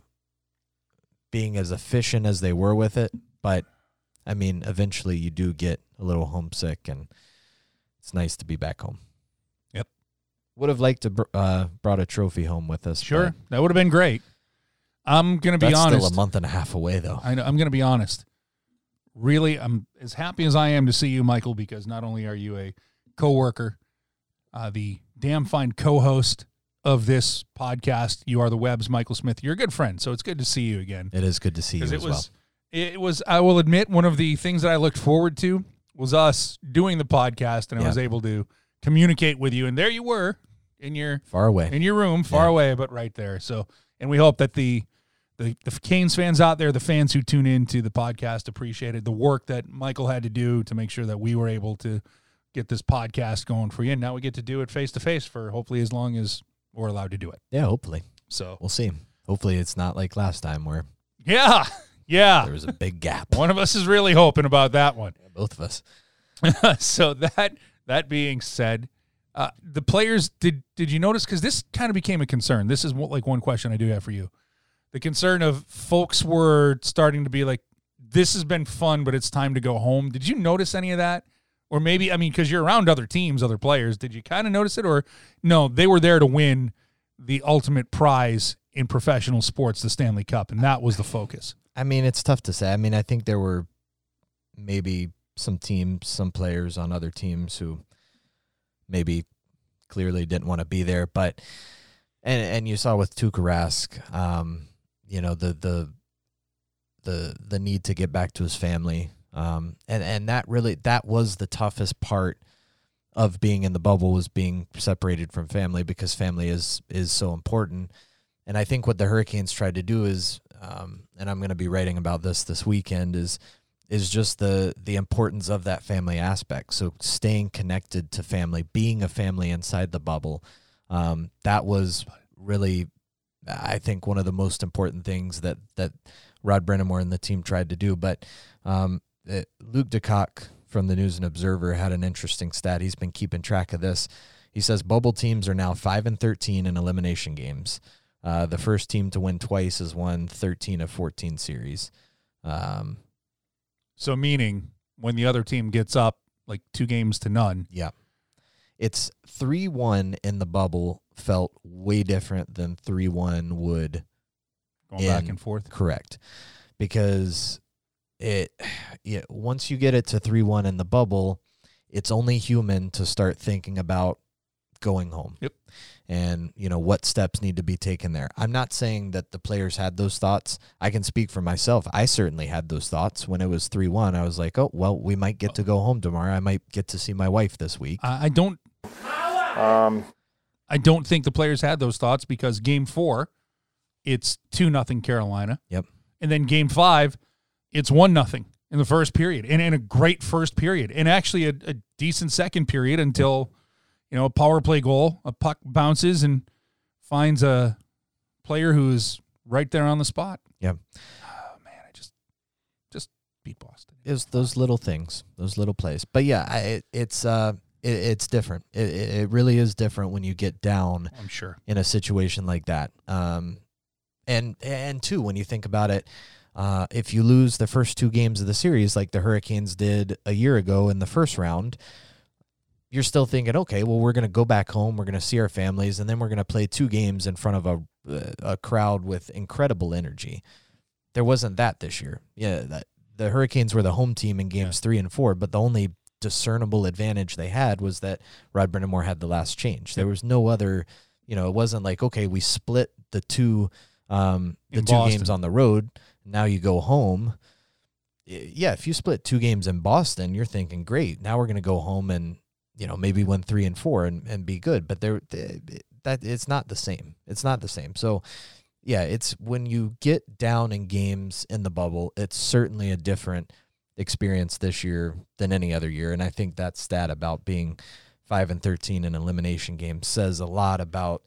being as efficient as they were with it. But, I mean, eventually you do get a little homesick, and it's nice to be back home. Yep. Would have liked to br- uh, brought a trophy home with us. Sure. That would have been great. I'm going to be That's honest. still a month and a half away, though. I know, I'm going to be honest. Really, I'm as happy as I am to see you, Michael, because not only are you a coworker, uh, the damn fine co-host of this podcast, you are the Web's Michael Smith. You're a good friend, so it's good to see you again. It is good to see you as it was, well. It was, I will admit, one of the things that I looked forward to was us doing the podcast, and I Yeah. was able to communicate with you. And there you were in your Far away. in your room, far Yeah. away, but right there. So, and we hope that the the the Canes fans out there, the fans who tune in to the podcast, appreciated the work that Michael had to do to make sure that we were able to get this podcast going for you. And now we get to do it face to face for hopefully as long as we're allowed to do it. Yeah, hopefully. So, We'll see. Hopefully it's not like last time where yeah, yeah. there was a big gap. One of us is really hoping about that one. Both of us. So that that being said, uh, the players did did you notice? Because this kind of became a concern. This is what, like one question I do have for you. The concern of folks were starting to be like, this has been fun, but it's time to go home. Did you notice any of that? Or maybe, I mean, because you're around other teams, other players, did you kind of notice it? Or no, they were there to win the ultimate prize in professional sports, the Stanley Cup, and that was the focus. I mean, it's tough to say. I mean, I think there were maybe some teams, some players on other teams who maybe clearly didn't want to be there. But, and and you saw with Tuukka Rask, um, you know, the the the the need to get back to his family. Um, and, and that really, that was the toughest part of being in the bubble, was being separated from family, because family is, is so important. And I think what the Hurricanes tried to do is, um, and I'm going to be writing about this this weekend, is, is just the, the importance of that family aspect. So staying connected to family, being a family inside the bubble. Um, that was really, I think, one of the most important things that, that Rod Brind'Amour and the team tried to do. But, um, Uh, Luke DeCock from the News and Observer had an interesting stat. He's been keeping track of this. He says bubble teams are now five and thirteen in elimination games. Uh, the first team to win twice has won thirteen of fourteen series. Um, So meaning when the other team gets up like two games to none. yeah. It's three one in the bubble felt way different than three one would. Going back in- and forth. Correct. Because it, yeah, once you get it to three one in the bubble, it's only human to start thinking about going home. Yep. And, you know, what steps need to be taken there. I'm not saying that the players had those thoughts. I can speak for myself. I certainly had those thoughts when it was three one. I was like, oh, well, we might get to go home tomorrow. I might get to see my wife this week. I I don't Um, I don't think the players had those thoughts, because game four, it's two nothing Carolina. Yep. And then game five, it's one nothing in the first period, and in a great first period, and actually a, a decent second period until, you know, a power play goal, a puck bounces and finds a player who is right there on the spot. Yeah. Oh man, I just just beat Boston. It was those little things, those little plays. But yeah, I, it, it's uh, it, it's different. It, it it really is different when you get down I'm sure. in a situation like that. Um, and and two, when you think about it, uh, if you lose the first two games of the series, like the Hurricanes did a year ago in the first round, you're still thinking, okay, well, we're going to go back home, we're going to see our families, and then we're going to play two games in front of a a crowd with incredible energy. There wasn't that this year. Yeah, that the Hurricanes were the home team in games Yeah. three and four, but the only discernible advantage they had was that Rod Brind'Amour had the last change. There was no other, you know, it wasn't like, okay, we split the two um, the In two Boston. games on the road. Now you go home. Y- Yeah, if you split two games in Boston, you're thinking, great, now we're going to go home and, you know, maybe win three and four and, and be good. But there, that it's not the same. It's not the same. So, yeah, it's when you get down in games in the bubble, it's certainly a different experience this year than any other year. And I think that stat about being five and thirteen in elimination games says a lot about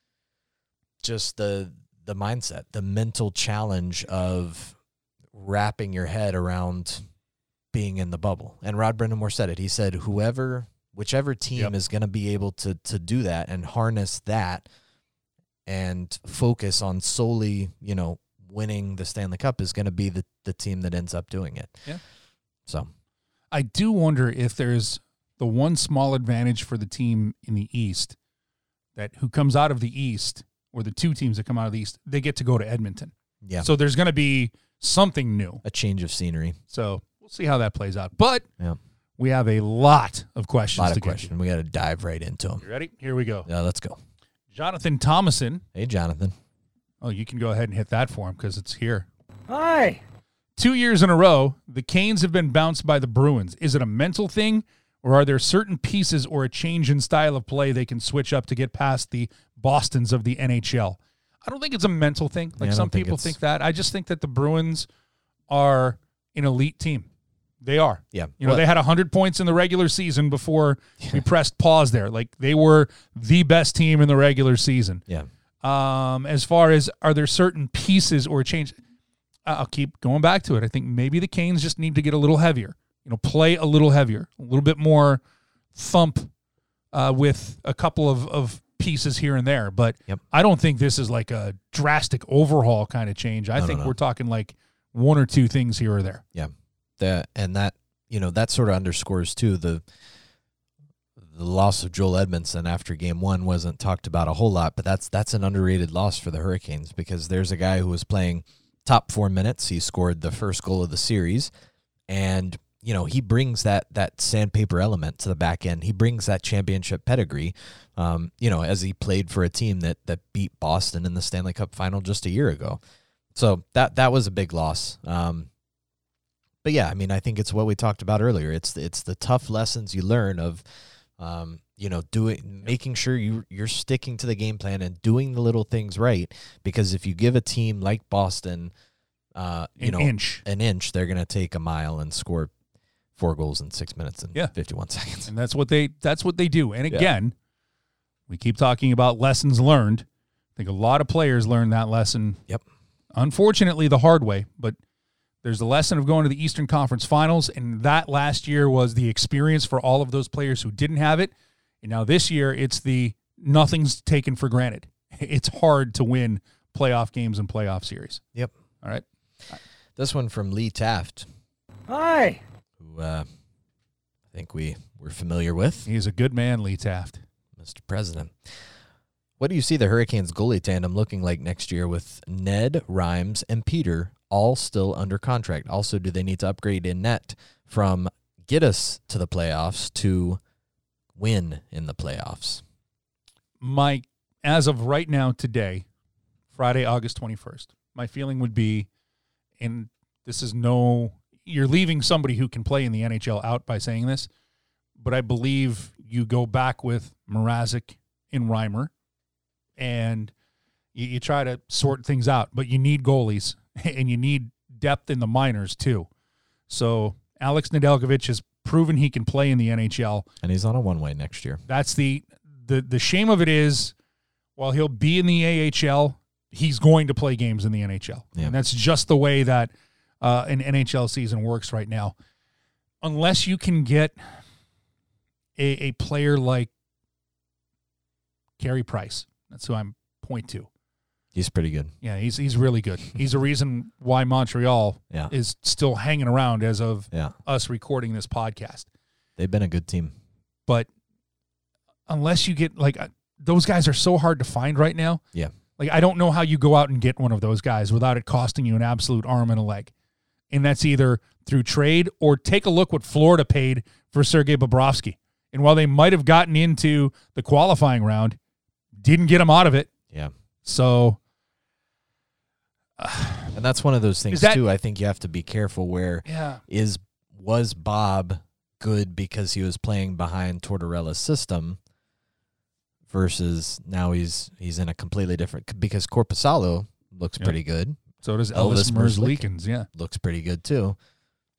just the the mindset, the mental challenge of wrapping your head around being in the bubble. And Rod Brindamore said it. He said, whoever, whichever team Yep. is going to be able to to do that and harness that and focus on solely, you know, winning the Stanley Cup is going to be the, the team that ends up doing it. Yeah. So I do wonder if there's the one small advantage for the team in the East, that who comes out of the East, or the two teams that come out of the East, they get to go to Edmonton. yeah, So there's going to be something new. a change of scenery. So we'll see how that plays out. But Yeah. we have a lot of A questions lot to of get questions. We got to dive right into them. to. You ready? Here we go. Yeah, let's go. Jonathan Thomason. Hey, Jonathan. Oh, you can go ahead and hit that for him because it's here. Hi. Two years in a row, the Canes have been bounced by the Bruins. Is it a mental thing, or are there certain pieces or a change in style of play they can switch up to get past the Bostons of the N H L? I don't think it's a mental thing. Like Yeah, I some don't think people it's- think that. I just think that the Bruins are an elite team. They are. Yeah. You know, Well, they had one hundred points in the regular season before we pressed pause there. Like, they were the best team in the regular season. yeah. Um, as far as, are there certain pieces or change? I'll keep going back to it. I think maybe the Canes just need to get a little heavier. You know, play a little heavier, a little bit more thump uh, with a couple of, of pieces here and there. But Yep. I don't think this is like a drastic overhaul kind of change. I No, no, think no. we're talking like one or two things here or there. Yeah. That and that, you know, that sort of underscores too the the loss of Joel Edmondson after game one wasn't talked about a whole lot, but that's that's an underrated loss for the Hurricanes because there's a guy who was playing top four minutes. He scored the first goal of the series, and you know, he brings that that sandpaper element to the back end. He brings that championship pedigree, um, you know, as he played for a team that that beat Boston in the Stanley Cup final just a year ago. So that that was a big loss. Um, but yeah, I mean, I think it's what we talked about earlier. It's it's the tough lessons you learn of, um, you know, doing making sure you you're sticking to the game plan and doing the little things right. Because if you give a team like Boston, uh, you An know, inch. an inch, they're going to take a mile and score four goals in six minutes and Yeah. fifty-one seconds. And that's what they that's what they do. And Yeah. again, we keep talking about lessons learned. I think a lot of players learn that lesson. Yep. Unfortunately, the hard way, but there's the lesson of going to the Eastern Conference Finals, and that last year was the experience for all of those players who didn't have it. And now this year, it's the nothing's taken for granted. It's hard to win playoff games and playoff series. Yep. All right. This one from Lee Taft, Hi. who uh, I think we we're familiar with, He's a good man, Lee Taft. Mister President. What do you see the Hurricanes goalie tandem looking like next year with Ned, Rhymes, and Peter all still under contract? Also, do they need to upgrade in net from get us to the playoffs to win in the playoffs? My, as of right now, today, Friday, August twenty-first, my feeling would be, and this is no, you're leaving somebody who can play in the N H L out by saying this, but I believe you go back with Mrazek and Reimer, and you, you try to sort things out, but you need goalies, and you need depth in the minors too. So Alex Nedeljkovic has proven he can play in the N H L. And he's on a one-way next year. That's the the the shame of it is, while he'll be in the A H L, he's going to play games in the N H L. Yeah. And that's just the way that uh, an N H L season works right now. Unless you can get a, a player like Carey Price. That's who I'm point to. He's pretty good. Yeah, he's he's really good. He's a reason why Montreal Yeah. is still hanging around as of Yeah. us recording this podcast. They've been a good team. But unless you get, like, uh, those guys are so hard to find right now. Yeah. Like, I don't know how you go out and get one of those guys without it costing you an absolute arm and a leg. And that's either through trade or take a look what Florida paid for Sergei Bobrovsky. And while they might have gotten into the qualifying round, didn't get him out of it. Yeah. So, And that's one of those things, Is that- too. I think you have to be careful where yeah. is was Bob good because he was playing behind Tortorella's system versus now he's he's in a completely different, because Korpisalo looks Yep. pretty good, So does Elvis, Elvis Merzlikins. Yeah. looks pretty good too.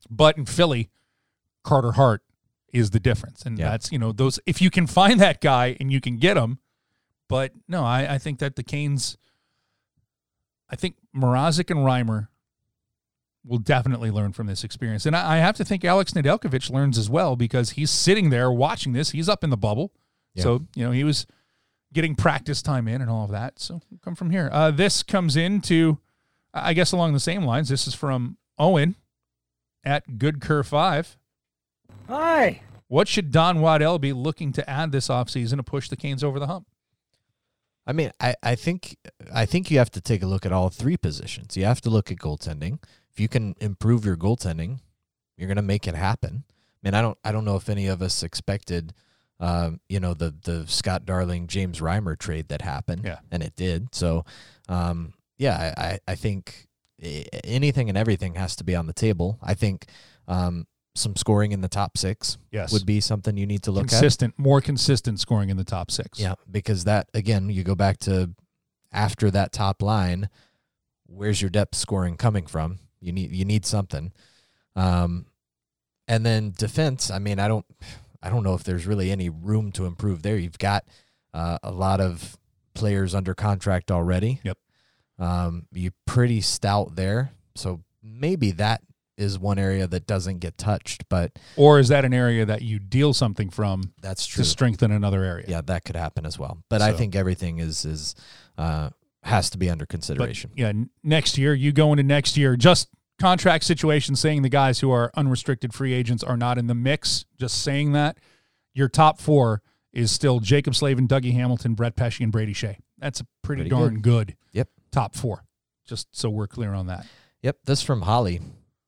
But in Philly, Carter Hart is the difference. And Yeah. that's, you know, those, if you can find that guy and you can get him, but no, I, I think that the Canes, I think Mrazek and Reimer will definitely learn from this experience. And I, I have to think Alex Nedeljkovic learns as well, because he's sitting there watching this. He's up in the bubble. Yeah. So, you know, he was getting practice time in and all of that. So we'll come from here. Uh, this comes into, I guess, along the same lines. This is from Owen at Good Cur five. Hi. What should Don Waddell be looking to add this offseason to push the Canes over the hump? I mean, I, I think I think you have to take a look at all three positions. You have to look at goaltending. If you can improve your goaltending, you're going to make it happen. I mean, I don't I don't know if any of us expected, um, you know, the the Scott Darling James Reimer trade that happened, Yeah. and it did. So, um, yeah, I, I I think anything and everything has to be on the table. I think um, some scoring in the top six Yes. would be something you need to look at. Consistent, more consistent scoring in the top six. Yeah, because that, again, you go back to after that top line, where's your depth scoring coming from? You need you need something. Um, and then defense, I mean, I don't I don't know if there's really any room to improve there. You've got uh, a lot of players under contract already. Yep. Um, you're pretty stout there. So maybe that is one area that doesn't get touched, but Or is that an area that you deal something from that's true. to strengthen another area? Yeah, that could happen as well. But I So- think everything is is uh, has to be under But consideration. yeah, n- next year, you go into next year, just contract situation, saying the guys who are unrestricted free agents are not in the mix, just saying that, your top four is still Jacob Slavin, Dougie Hamilton, Brett Pesce, and Brady Shea. That's a pretty, Pretty darn good. Yep. top four, just so we're clear on that. Yep, this from Holly.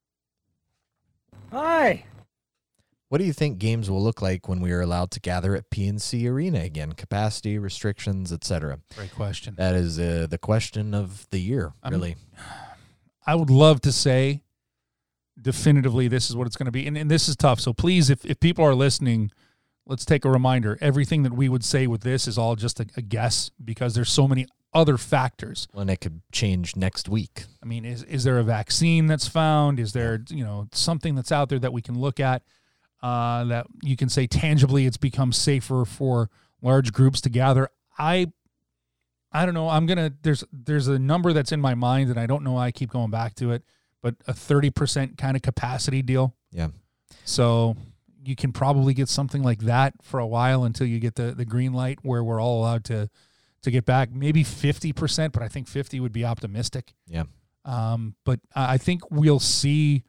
Hi. What do you think games will look like when we are allowed to gather at P N C Arena again? Capacity, restrictions, et cetera. Great question. That is uh, the question of the year, I'm- really. I would love to say definitively this is what it's going to be. And, and this is tough. So please, if, if people are listening, let's take a reminder. Everything that we would say with this is all just a, a guess, because there's so many other factors. When it could change next week. I mean, is is there a vaccine that's found? Is there, you know, something that's out there that we can look at uh, that you can say tangibly it's become safer for large groups to gather? I I don't know. I'm gonna there's there's a number that's in my mind, and I don't know why I keep going back to it, but a thirty percent kind of capacity deal. Yeah. So you can probably get something like that for a while until you get the the green light where we're all allowed to to get back. Maybe fifty percent, but I think fifty would be optimistic. Yeah. Um, but I I think we'll see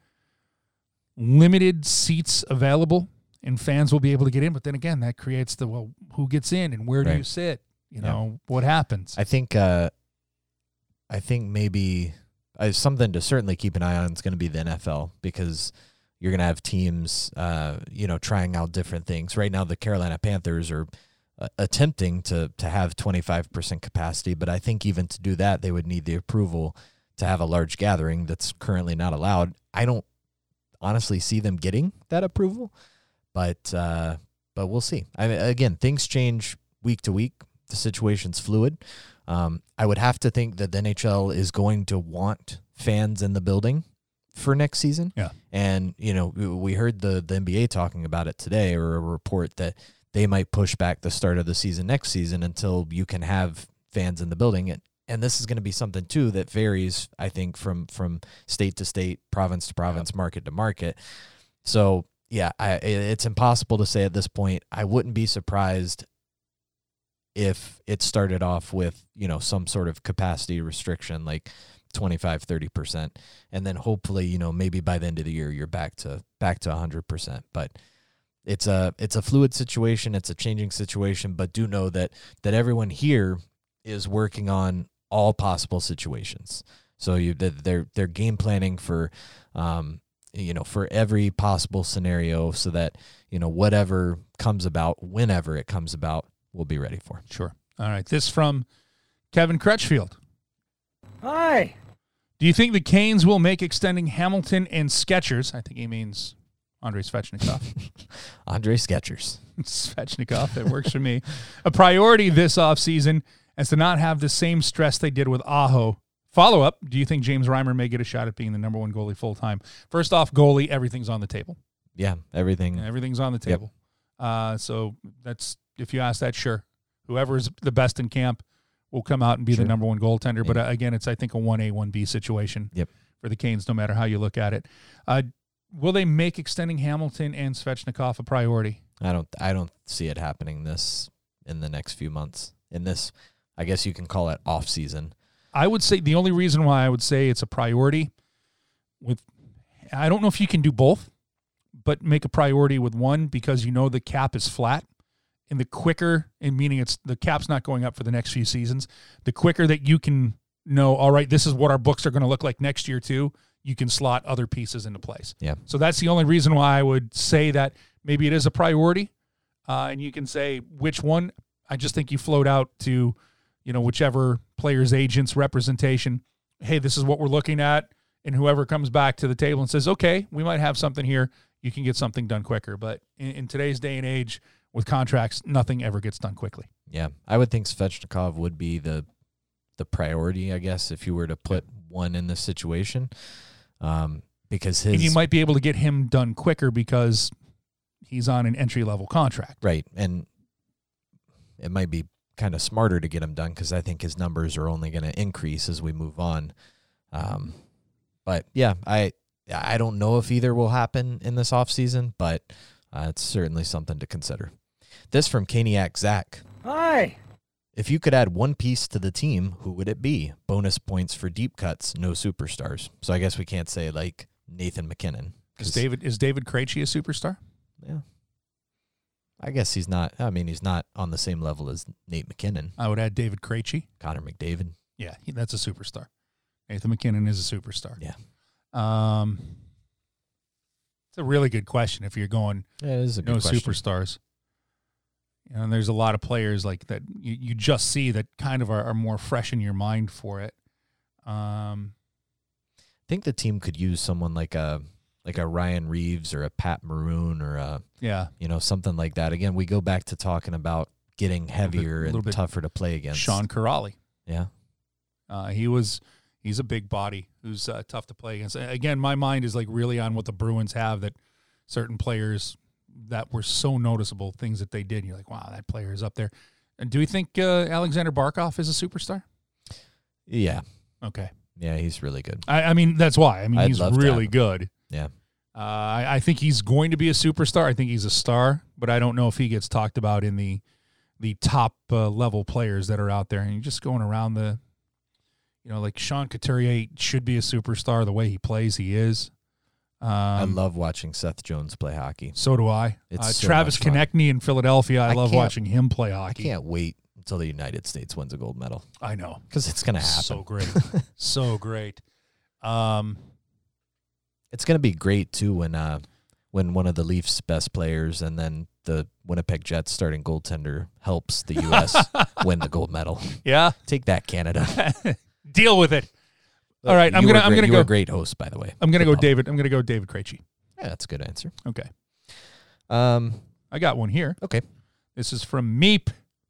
limited seats available, and fans will be able to get in. But then again, that creates the, well, who gets in and where do Right. you sit? You Yeah. know, what happens? I think uh, I think maybe uh, something to certainly keep an eye on is going to be the N F L, because you're going to have teams, uh, you know, trying out different things. Right now, the Carolina Panthers are uh, attempting to to have twenty-five percent capacity, but I think even to do that, they would need the approval to have a large gathering that's currently not allowed. I don't honestly see them getting that approval, but uh, but we'll see. I mean, again, things change week to week. The situation's fluid. Um, I would have to think that the N H L is going to want fans in the building for next season. Yeah. And, you know, we heard the, the N B A talking about it today, or a report that they might push back the start of the season next season until you can have fans in the building. And, and this is going to be something, too, that varies, I think, from, from state to state, province to province, market to market. So, yeah, I, it's impossible to say at this point. I wouldn't be surprised if it started off with, you know, some sort of capacity restriction, like twenty-five, thirty percent. And then hopefully, you know, maybe by the end of the year, you're back to back to one hundred percent. But it's a it's a fluid situation. It's a changing situation. But do know that that everyone here is working on all possible situations. So you they're they're game planning for, um, you know, for every possible scenario, so that, you know, whatever comes about, whenever it comes about, we'll be ready for. Sure. All right. This from Kevin Crutchfield. Hi. Do you think the Canes will make extending Hamilton and Skechers, I think he means Andrei Svechnikov, Andrei Skechers. Svechnikov, it works for me, a priority this offseason, as to not have the same stress they did with Aho Follow up, do you think James Reimer may get a shot at being the number one goalie full time? First off, goalie, everything's on the table. Yeah, everything. Everything's on the table. Yep. Uh, so that's, if you ask that, sure. Whoever is the best in camp will come out and be Sure. the number one goaltender. Yeah. But uh, again, it's, I think, a one A, one B situation Yep. for the Canes, no matter how you look at it. Uh, will they make extending Hamilton and Svechnikov a priority? I don't. I don't see it happening this in the next few months. In this, I guess you can call it off season. I would say the only reason why I would say it's a priority with, I don't know if you can do both, but make a priority with one because you know the cap is flat. And the quicker, and meaning it's the cap's not going up for the next few seasons, the quicker that you can know, all right, this is what our books are going to look like next year too, you can slot other pieces into place. Yeah. So that's the only reason why I would say that maybe it is a priority. Uh, and you can say which one. I just think you float out to, you know, whichever player's agent's representation. Hey, this is what we're looking at. And whoever comes back to the table and says, okay, we might have something here, you can get something done quicker. But in, in today's day and age, with contracts, nothing ever gets done quickly. Yeah, I would think Svechnikov would be the the priority, I guess, if you were to put one in this situation, um, because his And you might be able to get him done quicker because he's on an entry level contract, right, and it might be kind of smarter to get him done because I think his numbers are only going to increase as we move on. Um, but yeah, I I don't know if either will happen in this offseason, but uh, it's certainly something to consider. This from Caniac Zach. Hi. If you could add one piece to the team, who would it be? Bonus points for deep cuts, no superstars. So I guess we can't say like Nathan McKinnon. Is David is David Krejci a superstar? Yeah. I guess he's not. I mean, he's not on the same level as Nate McKinnon. I would add David Krejci. Connor McDavid. Yeah, he, that's a superstar. Nathan McKinnon is a superstar. Yeah. Um, it's a really good question if you're going Yeah, it is a good no question. superstars. You know, and there's a lot of players like that you, you just see that kind of are, are more fresh in your mind for it. Um, I think the team could use someone like a like a Ryan Reeves or a Pat Maroon or a yeah, you know something like that. Again, we go back to talking about getting heavier little and bit tougher to play against. Sean Corrali. Yeah. Uh, he was he's a big body who's uh, tough to play against. Again, my mind is like really on what the Bruins have, that certain players that were so noticeable, things that they did. You're like, wow, that player is up there. And do we think uh, Alexander Barkov is a superstar? Yeah. Okay. Yeah, he's really good. I, I mean, that's why. I mean, I'd he's love to really have good. Yeah. Uh, I, I think he's going to be a superstar. I think he's a star, but I don't know if he gets talked about in the the top uh, level players that are out there. And you're just going around the, you know, like Sean Couturier should be a superstar the way he plays. He is. Um, I love watching Seth Jones play hockey. So do I. It's Uh, so Travis much fun. Konechny in Philadelphia. I, I love can't- watching him play I hockey. can't wait until the United States wins a gold medal I know. because it's going to happen. So great. so great. Um, It's going to be great too when uh, when one of the Leafs' best players and then the Winnipeg Jets starting goaltender helps the U S win the gold medal. yeah. Take that, Canada. Deal with it. All right, I'm You gonna were I'm great- gonna you go. were a great host, by the way. I'm gonna Good go pub. David. I'm gonna go David Krejci. Yeah, that's a good answer. Okay. Um, I got one here. okay. This is from Meep.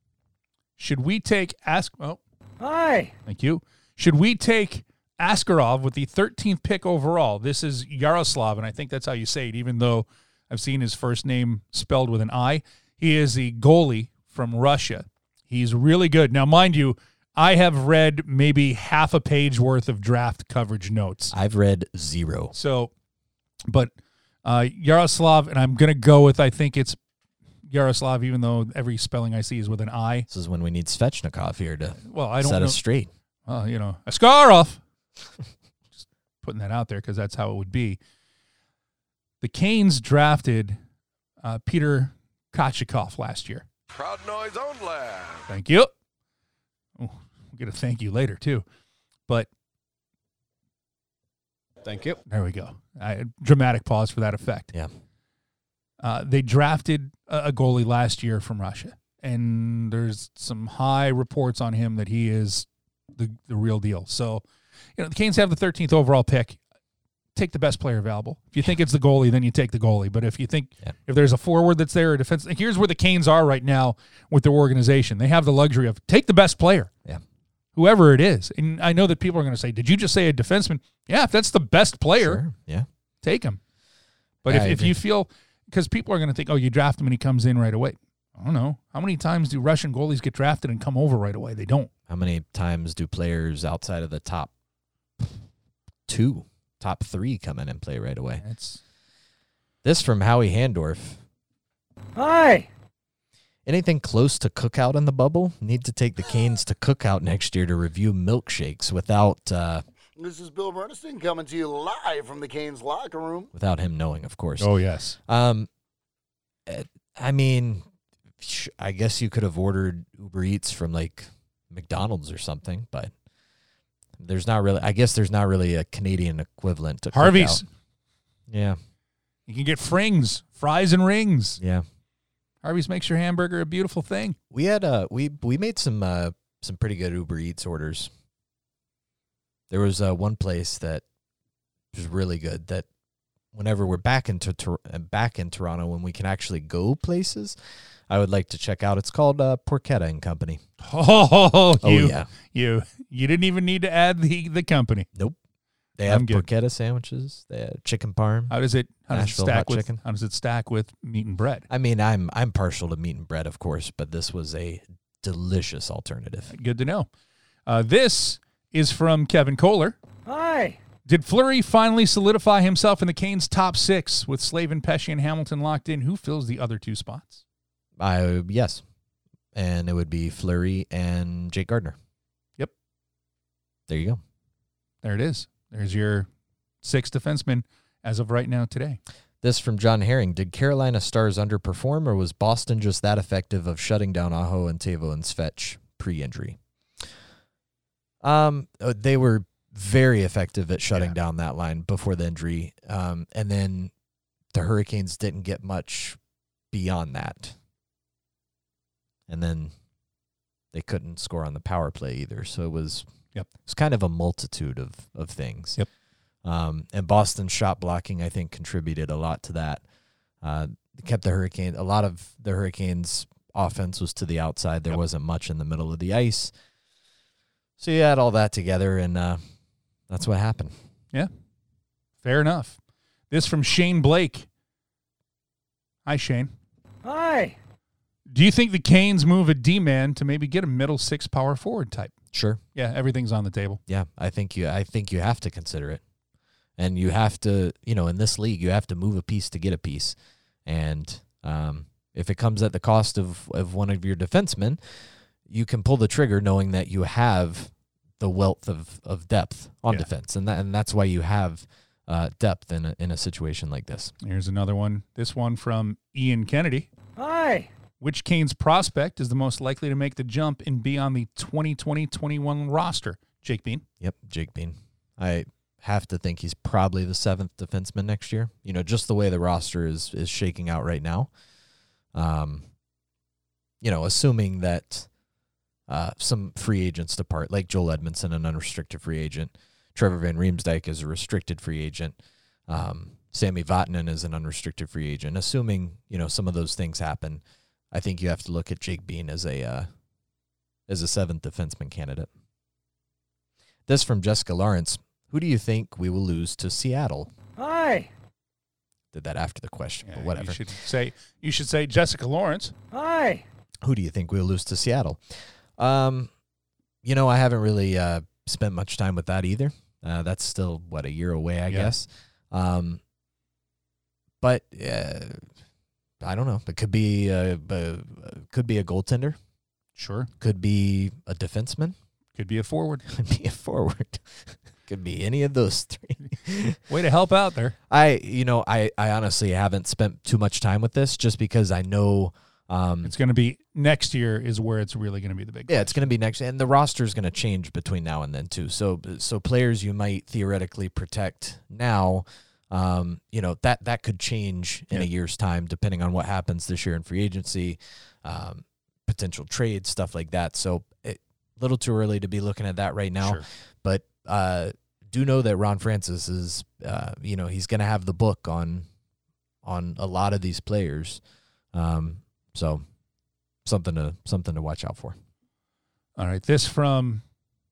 Should we take ask? Oh, Hi. thank you. Should we take Askarov with the thirteenth pick overall? This is Yaroslav, and I think that's how you say it, even though I've seen his first name spelled with an I. He is the goalie from Russia. He's really good. Now, mind you, I have read maybe half a page worth of draft coverage notes. I've read zero. So, but uh, Yaroslav, and I'm going to go with, I think it's Yaroslav, even though every spelling I see is with an I. This is when we need Svechnikov here to Well, I don't set know. us straight. Well, you know, Askarov. Just putting that out there because that's how it would be. The Canes drafted uh, Peter Kochetkov last year. Crowd noise only. Thank you. Oh, we'll get a thank you later, too. But Thank you. there we go. I, dramatic pause for that effect. Yeah. Uh, they drafted a, a goalie last year from Russia, and there's some high reports on him that he is the, the real deal. So, you know, the Canes have the thirteenth overall pick. Take the best player available. If you think it's the goalie, then you take the goalie. But if you think Yeah. if there's a forward that's there, a defense, here's where the Canes are right now with their organization. They have the luxury of take the best player. Yeah. whoever it is. And I know that people are going to say, did you just say a defenseman? Yeah, if that's the best player, Sure. Yeah. take him. But Yeah, I if, if agree. you feel, because people are going to think, oh, you draft him and he comes in right away. I don't know. How many times do Russian goalies get drafted and come over right away? They don't. How many times do players outside of the top two, top three come in and play right away? It's This from Howie Handorf. Hi. Anything close to cookout in the bubble? Need to take the Canes to cookout next year to review milkshakes without uh, This is Bill Bernstein coming to you live from the Canes locker room. without him knowing, of course. oh yes. Um, eh, I mean, sh- I guess you could have ordered Uber Eats from like McDonald's or something, but there's not really. I guess there's not really a Canadian equivalent to Harvey's. Cookout. Yeah, You can get frings, fries and rings. yeah. Harvey's makes your hamburger a beautiful thing. We had uh we we made some uh some pretty good Uber Eats orders. There was uh, one place that was really good that whenever we're back into Tor- uh, back in Toronto when we can actually go places, I would like to check out. It's called uh, Porchetta and Company. Oh, Oh you, yeah. you, you didn't even need to add the the company. They I'm have good. porchetta sandwiches. They have chicken parm. How does it? How does it Nashville stack hot with? chicken. How does it stack with meat and bread? I mean, I'm I'm partial to meat and bread, of course, but this was a delicious alternative. Good to know. Uh, this is from Kevin Kohler. Hi. Did Fleury finally solidify himself in the Canes' top six with Slavin, Pesce, and Hamilton locked in? Who fills the other two spots? I yes, and it would be Fleury and Jake Gardner. Yep. There you go. There it is. There's your six defensemen as of right now today. This from John Herring. Did Carolina Stars underperform, or was Boston just that effective of shutting down Aho and Tavo and Svetch pre-injury? Um, uh, they were very effective at shutting Yeah. down that line before the injury. Um, and then the Hurricanes didn't get much beyond that. And then they couldn't score on the power play either. So it was, Yep. it was kind of a multitude of, of things. Yep. Um, and Boston's shot blocking, I think, contributed a lot to that. Uh, kept the Hurricane, a lot of the Hurricanes' offense was to the outside. There Yep. wasn't much in the middle of the ice. So you add all that together, and uh, that's what happened. Fair enough. This from Shane Blake. Hi, Shane. Hi. Do you think the Canes move a D-man to maybe get a middle six power forward type? Sure. Yeah, everything's on the table. Yeah, I think you. I think you have to consider it, and you have to. You know, in this league, you have to move a piece to get a piece, and um, if it comes at the cost of of one of your defensemen, you can pull the trigger, knowing that you have the wealth of, of depth on Yeah. defense, and that and that's why you have uh, depth in a, in a situation like this. Here's another one. This one from Ian Kennedy. Hi. Which Canes prospect is the most likely to make the jump and be on the twenty twenty twenty-one roster? Jake Bean. Yep, Jake Bean. I have to think he's probably the seventh defenseman next year. You know, just the way the roster is is shaking out right now. Um, you know, assuming that uh, some free agents depart, like Joel Edmondson, an unrestricted free agent. Trevor Van Riemsdyk is a restricted free agent. Um, Sammy Vatanen is an unrestricted free agent. Assuming, you know, some of those things happen, I think you have to look at Jake Bean as a uh, as a seventh defenseman candidate. This from Jessica Lawrence. Who do you think we will lose to Seattle? Hi. Did that after the question, Yeah, but whatever. You should say you should say Jessica Lawrence. Hi. Who do you think we'll lose to Seattle? Um, you know, I haven't really uh, spent much time with that either. Uh, that's still, what, a year away, I Yeah. guess. Um, but uh, I don't know. It could be a, a, could be a goaltender. Sure. Could be a defenseman. Could be a forward. Could be a forward. Could be any of those three. Way to help out there. I, you know, I, I honestly haven't spent too much time with this just because I know. Um, It's going to be next year is where it's really going to be the big. yeah, it's going to be next, and the roster is going to change between now and then too. So, so players you might theoretically protect now, um, you know, that that could change in Yeah. a year's time depending on what happens this year in free agency, um, potential trades, stuff like that. So, a little too early to be looking at that right now. Sure. But uh, do know that Ron Francis is, uh, you know, he's going to have the book on on a lot of these players. Um, so something to something to watch out for. All right. This from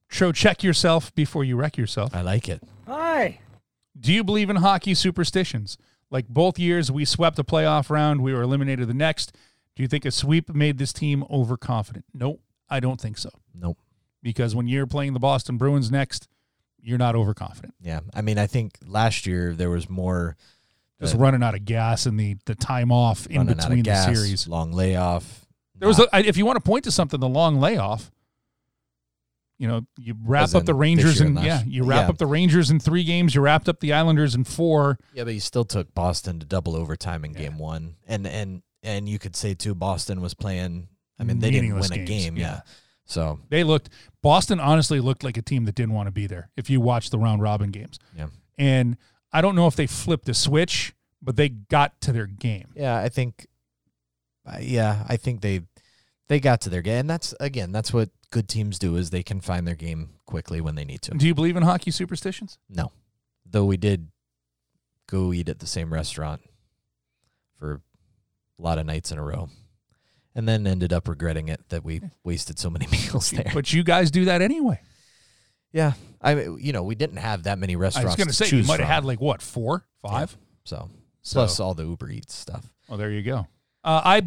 Tro, check yourself before you wreck yourself. I like it. Hi. Do you believe in hockey superstitions? Like both years, we swept a playoff round, we were eliminated the next. Do you think a sweep made this team overconfident? Nope, I don't think so. Nope. Because when you're playing the Boston Bruins next, you're not overconfident. Yeah. I mean, I think last year there was more Just uh, running out of gas and the, the time off in running out of between the gas, series. long layoff. There was, a, if you want to point to something, the long layoff. You know, you wrap As up in the this Rangers year in and yeah, last- you wrap yeah. up the Rangers in three games. You wrapped up the Islanders in four. Yeah, but you still took Boston to double overtime in Yeah. game one, and and and you could say too, Boston was playing. I mean, they didn't Meaningless win a games, game. yeah. Yeah. So They looked Boston honestly looked like a team that didn't want to be there. If you watch the round robin games, yeah, and I don't know if they flipped a switch, but they got to their game. yeah. I think, uh, yeah, I think they they got to their game, and that's again, that's what good teams do is they can find their game quickly when they need to. Do you believe in hockey superstitions? No, though we did go eat at the same restaurant for a lot of nights in a row, and then ended up regretting it that we wasted so many meals there. But you guys do that anyway. Yeah, I mean, you know, we didn't have that many I restaurants. was going to to say you choose might have from. had like what four, five. So, So- plus all the Uber Eats stuff. Well, there you go. Uh, I,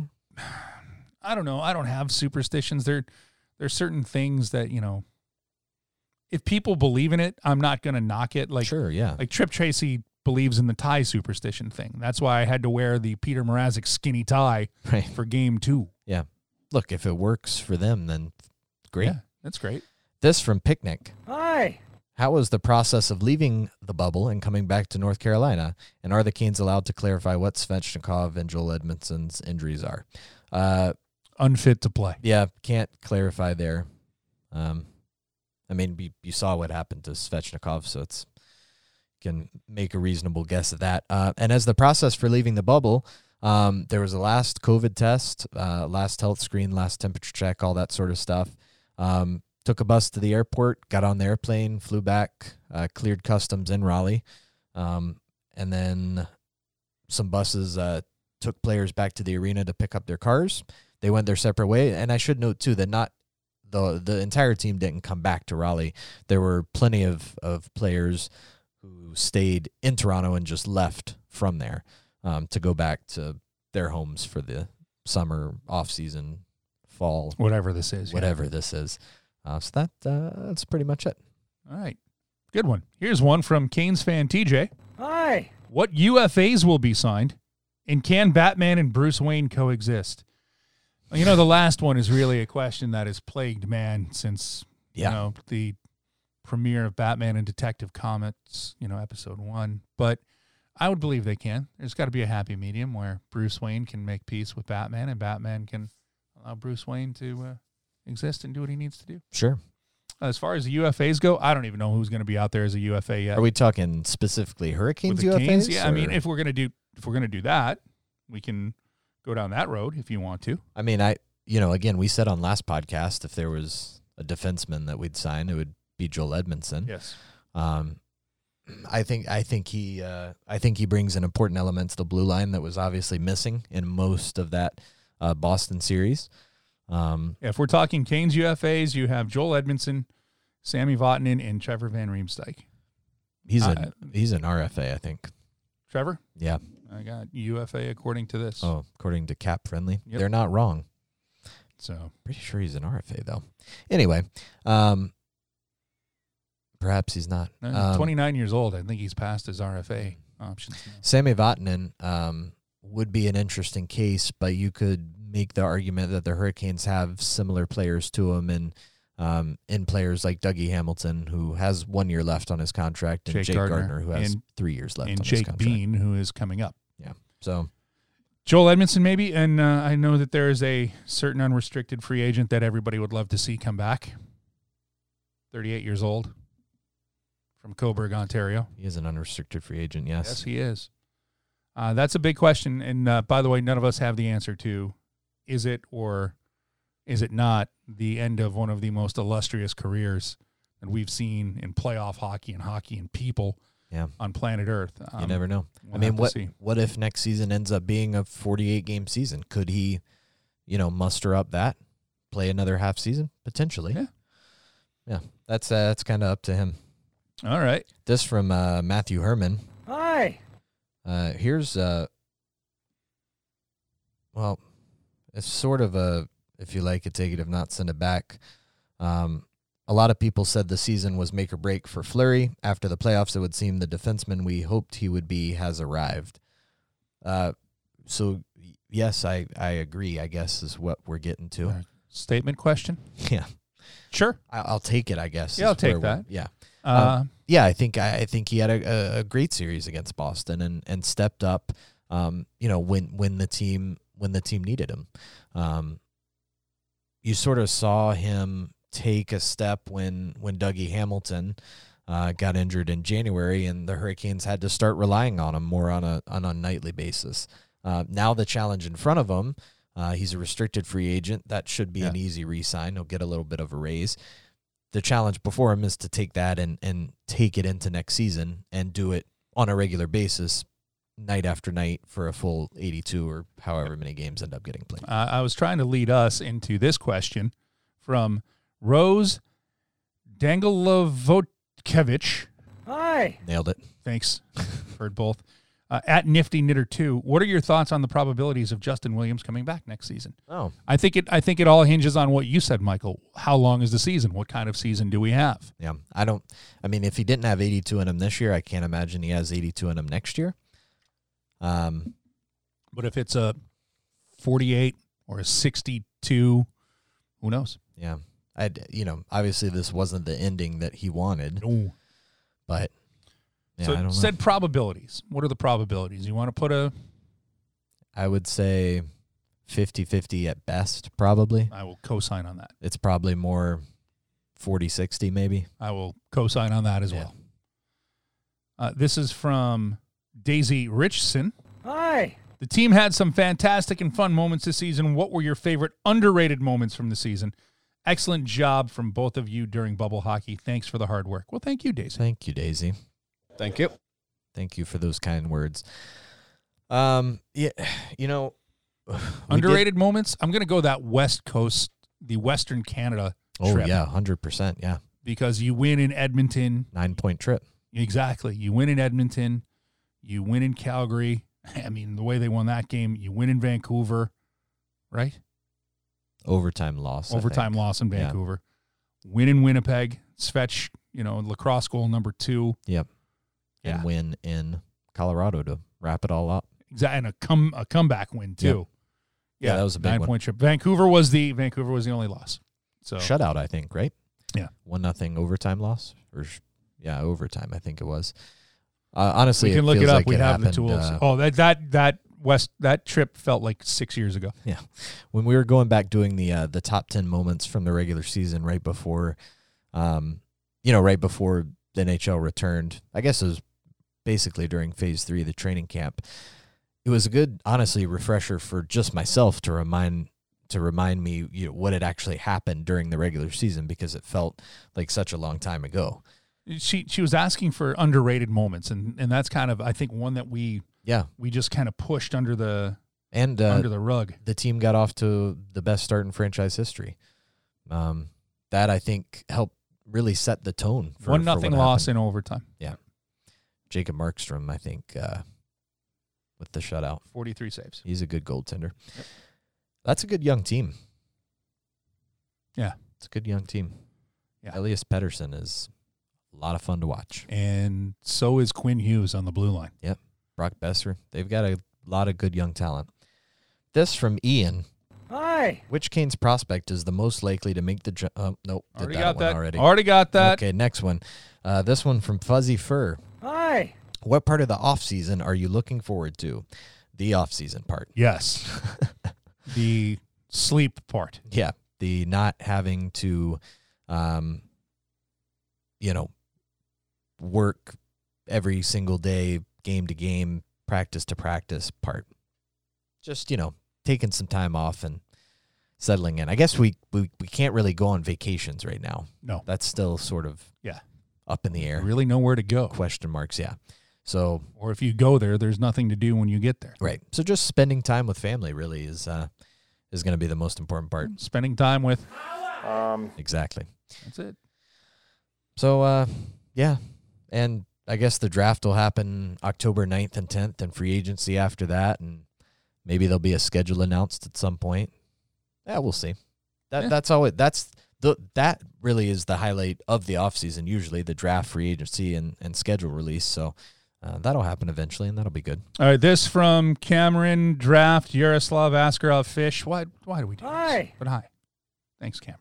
I don't know. I don't have superstitions. There, there's certain things that you know. If people believe in it, I'm not going to knock it. Like Sure, yeah. like Trip Tracy believes in the tie superstition thing. That's why I had to wear the Peter Mrazek skinny tie Right. for game two. Yeah. Look, if it works for them, then great. Yeah, that's great. This from Picnic. Hi. How was the process of leaving the bubble and coming back to North Carolina? And are the Canes allowed to clarify what Svechnikov and Joel Edmondson's injuries are? Uh, Unfit to play. yeah, can't clarify there. Um, I mean, you, you saw what happened to Svechnikov, so it's can make a reasonable guess at that. Uh, and as the process for leaving the bubble, um, there was a last COVID test, uh, last health screen, last temperature check, all that sort of stuff. Um, took a bus to the airport, got on the airplane, flew back, uh, cleared customs in Raleigh, um, and then some buses uh, took players back to the arena to pick up their cars. They went their separate way, and I should note too that not the the entire team didn't come back to Raleigh. There were plenty of, of players who stayed in Toronto and just left from there um, to go back to their homes for the summer, off season, fall, Whatever this is. yeah. whatever this is. Uh, so that uh, that's pretty much it. All right. Good one. Here's one from Canes fan T J. Hi. What U F As will be signed? And can Batman and Bruce Wayne coexist? Well, you know, the last one is really a question that has plagued man since, Yeah. you know, the premiere of Batman and Detective Comics, you know, episode one. But I would believe they can. There's got to be a happy medium where Bruce Wayne can make peace with Batman and Batman can allow Bruce Wayne to uh, exist and do what he needs to do. Sure. As far as the U F As go, I don't even know who's going to be out there as a U F A yet. Are we talking specifically With Hurricanes the U F As? Canes? Yeah, I mean, or- if we're gonna do if we're gonna do that, we can go down that road if you want to. I mean, I you know, again, we said on last podcast if there was a defenseman that we'd sign, it would be Joel Edmondson. Yes. Um, I think I think he uh, I think he brings an important element to the blue line that was obviously missing in most of that uh, Boston series. Um, If we're talking Canes U F As, you have Joel Edmondson, Sammy Vatanen, and Trevor Van Riemsdyk. he's Uh, a he's an R F A, I think. Trevor, Yeah. I got U F A according to this. Oh, according to Cap Friendly, Yep. they're not wrong. So Pretty sure he's an R F A though. Anyway, um, perhaps he's not. uh, Um, twenty-nine years old. I think he's passed his R F A options now. Sammy Vatanen um, would be an interesting case, but you could make the argument that the Hurricanes have similar players to him in um, in players like Dougie Hamilton, who has one year left on his contract, and Jake Jake, Gardner, Gardner, who has and- three years left And on his Jake contract. Bean, who is coming up. So Joel Edmondson, maybe. And uh, I know that there is a certain unrestricted free agent that everybody would love to see come back. thirty-eight years old from Coburg, Ontario. he is an unrestricted free agent. Yes. Yes, he is. Uh, that's a big question. And uh, by the way, none of us have the answer to is it or is it not the end of one of the most illustrious careers that we've seen in playoff hockey and hockey and people Yeah. on planet Earth. Um, You never know. we'll I mean, have to what see. what if next season ends up being a forty-eight game season? Could he, you know, muster up that, play another half season potentially? Yeah. Yeah, that's uh, that's kind of up to him. All right. This from uh, Matthew Herman. Hi. Uh, here's uh, well, it's sort of a, if you like it, take it. If not, send it back. Um, a lot of people said the season was make or break for Fleury. After the playoffs, it would seem the defenseman we hoped he would be has arrived. Uh, so yes, I, I agree, I guess, is what we're getting to. Uh, statement question? Yeah. Sure. I, I'll take it, I guess. Yeah, I'll is take where that. we're- Yeah. Uh, Um, yeah, I think I, I think he had a, a, a great series against Boston and, and stepped up. Um, you know, when when the team when the team needed him, um, you sort of saw him take a step when when Dougie Hamilton uh, got injured in January, and the Hurricanes had to start relying on him more on a on a nightly basis. Uh, now the challenge in front of him, uh, he's a restricted free agent. That should be Yeah. an easy re-sign. He'll get a little bit of a raise. The challenge before him is to take that and, and take it into next season and do it on a regular basis, night after night for a full eighty-two or however many games end up getting played. Uh, I was trying to lead us into this question from Rose Dangilovotkevich. Hi. Nailed it. Thanks. Heard both. Uh, at Nifty Knitter two, what are your thoughts on the probabilities of Justin Williams coming back next season? Oh, I think it. I think it all hinges on what you said, Michael. How long is the season? What kind of season do we have? yeah. I don't, I mean, if he didn't have eighty-two in him this year, I can't imagine he has eighty-two in him next year. Um, But if it's a forty-eight or a sixty-two, who knows? yeah. I, you know, obviously this wasn't the ending that he wanted, No. but yeah, so I don't know. said probabilities. What are the probabilities? You want to put a? I would say fifty-fifty at best, probably. I will co-sign on that. It's probably more forty sixty maybe. I will co-sign on that as Yeah. well. Uh, this is from Daisy Richson. Hi. The team had some fantastic and fun moments this season. What were your favorite underrated moments from the season? Excellent job from both of you during bubble hockey. Thanks for the hard work. Well, thank you, Daisy. Thank you, Daisy. Thank you. Thank you for those kind words. Um, yeah, you know, we did- Underrated moments? I'm going to go that West Coast, the Western Canada Oh trip. yeah, hundred percent. Yeah, Because you win in Edmonton. nine point trip. Exactly. You win in Edmonton. You win in Calgary. I mean, the way they won that game, you win in Vancouver, right? Overtime loss. I Overtime think. loss in Yeah. Vancouver. Win in Winnipeg. Svetch, you know, lacrosse goal number two. Yep. Yeah. And win in Colorado to wrap it all up. Exactly. And a come a comeback win too. Yeah, that was a big nine one. point trip. Vancouver was the Vancouver was the only loss. So Shutout, I think, right? Yeah. One nothing overtime loss, or sh- yeah, overtime. I think it was. Uh, honestly, we can it look it feels up. like we it have the happened, tools. uh, oh, that that that West that trip felt like six years ago. when we were going back doing the uh, the top ten moments from the regular season right before, um, you know, right before the N H L returned. I guess it was basically during phase three of the training camp. It was a good, honestly, refresher for just myself to remind to remind me, you know, what had actually happened during the regular season, because it felt like such a long time ago. She she was asking for underrated moments, and, and that's kind of I think one that we Yeah, we just kind of pushed under the and uh, under the rug. the team got off to the best start in franchise history. Um, that I think helped really set the tone for One for nothing what loss happened. in overtime. Jacob Markstrom, I think, uh, with the shutout. Forty-three saves. He's a good goaltender. That's a good young team. Yeah. It's a good young team. Yeah. Elias Pettersson is a lot of fun to watch. And so is Quinn Hughes on the blue line. Brock Besser. They've got a lot of good young talent. This from Ian. Hi. Which Canes prospect is the most likely to make the jump? Oh, nope. Did Already that got one that. already. Already got that. Okay, next one. Uh, this one from Fuzzy Fur. Hi. What part of the off-season are you looking forward to? The off-season part. Yes. The sleep part. Yeah, the not having to, um, you know, work every single day, game to game, practice to practice part. Just, you know, taking some time off and settling in. I guess we, we, we can't really go on vacations right now. No. That's still sort of Yeah. up in the air. Really nowhere to go. Question marks, yeah. So, Or if you go there, there's nothing to do when you get there. right. So just spending time with family really is uh, is going to be the most important part. Spending time with. Exactly. That's it. So, uh, yeah. And I guess the draft will happen October ninth and tenth and free agency after that. And maybe there'll be a schedule announced at some point. Yeah, we'll see. That Yeah. That's all it, that's the, that really is the highlight of the offseason, usually the draft, free agency, and, and schedule release. So uh, that'll happen eventually, and that'll be good. All right, this from Cameron Draft, Yaroslav Askarov Fish. Why, why do we do this? Hi. But hi. Thanks, Cameron.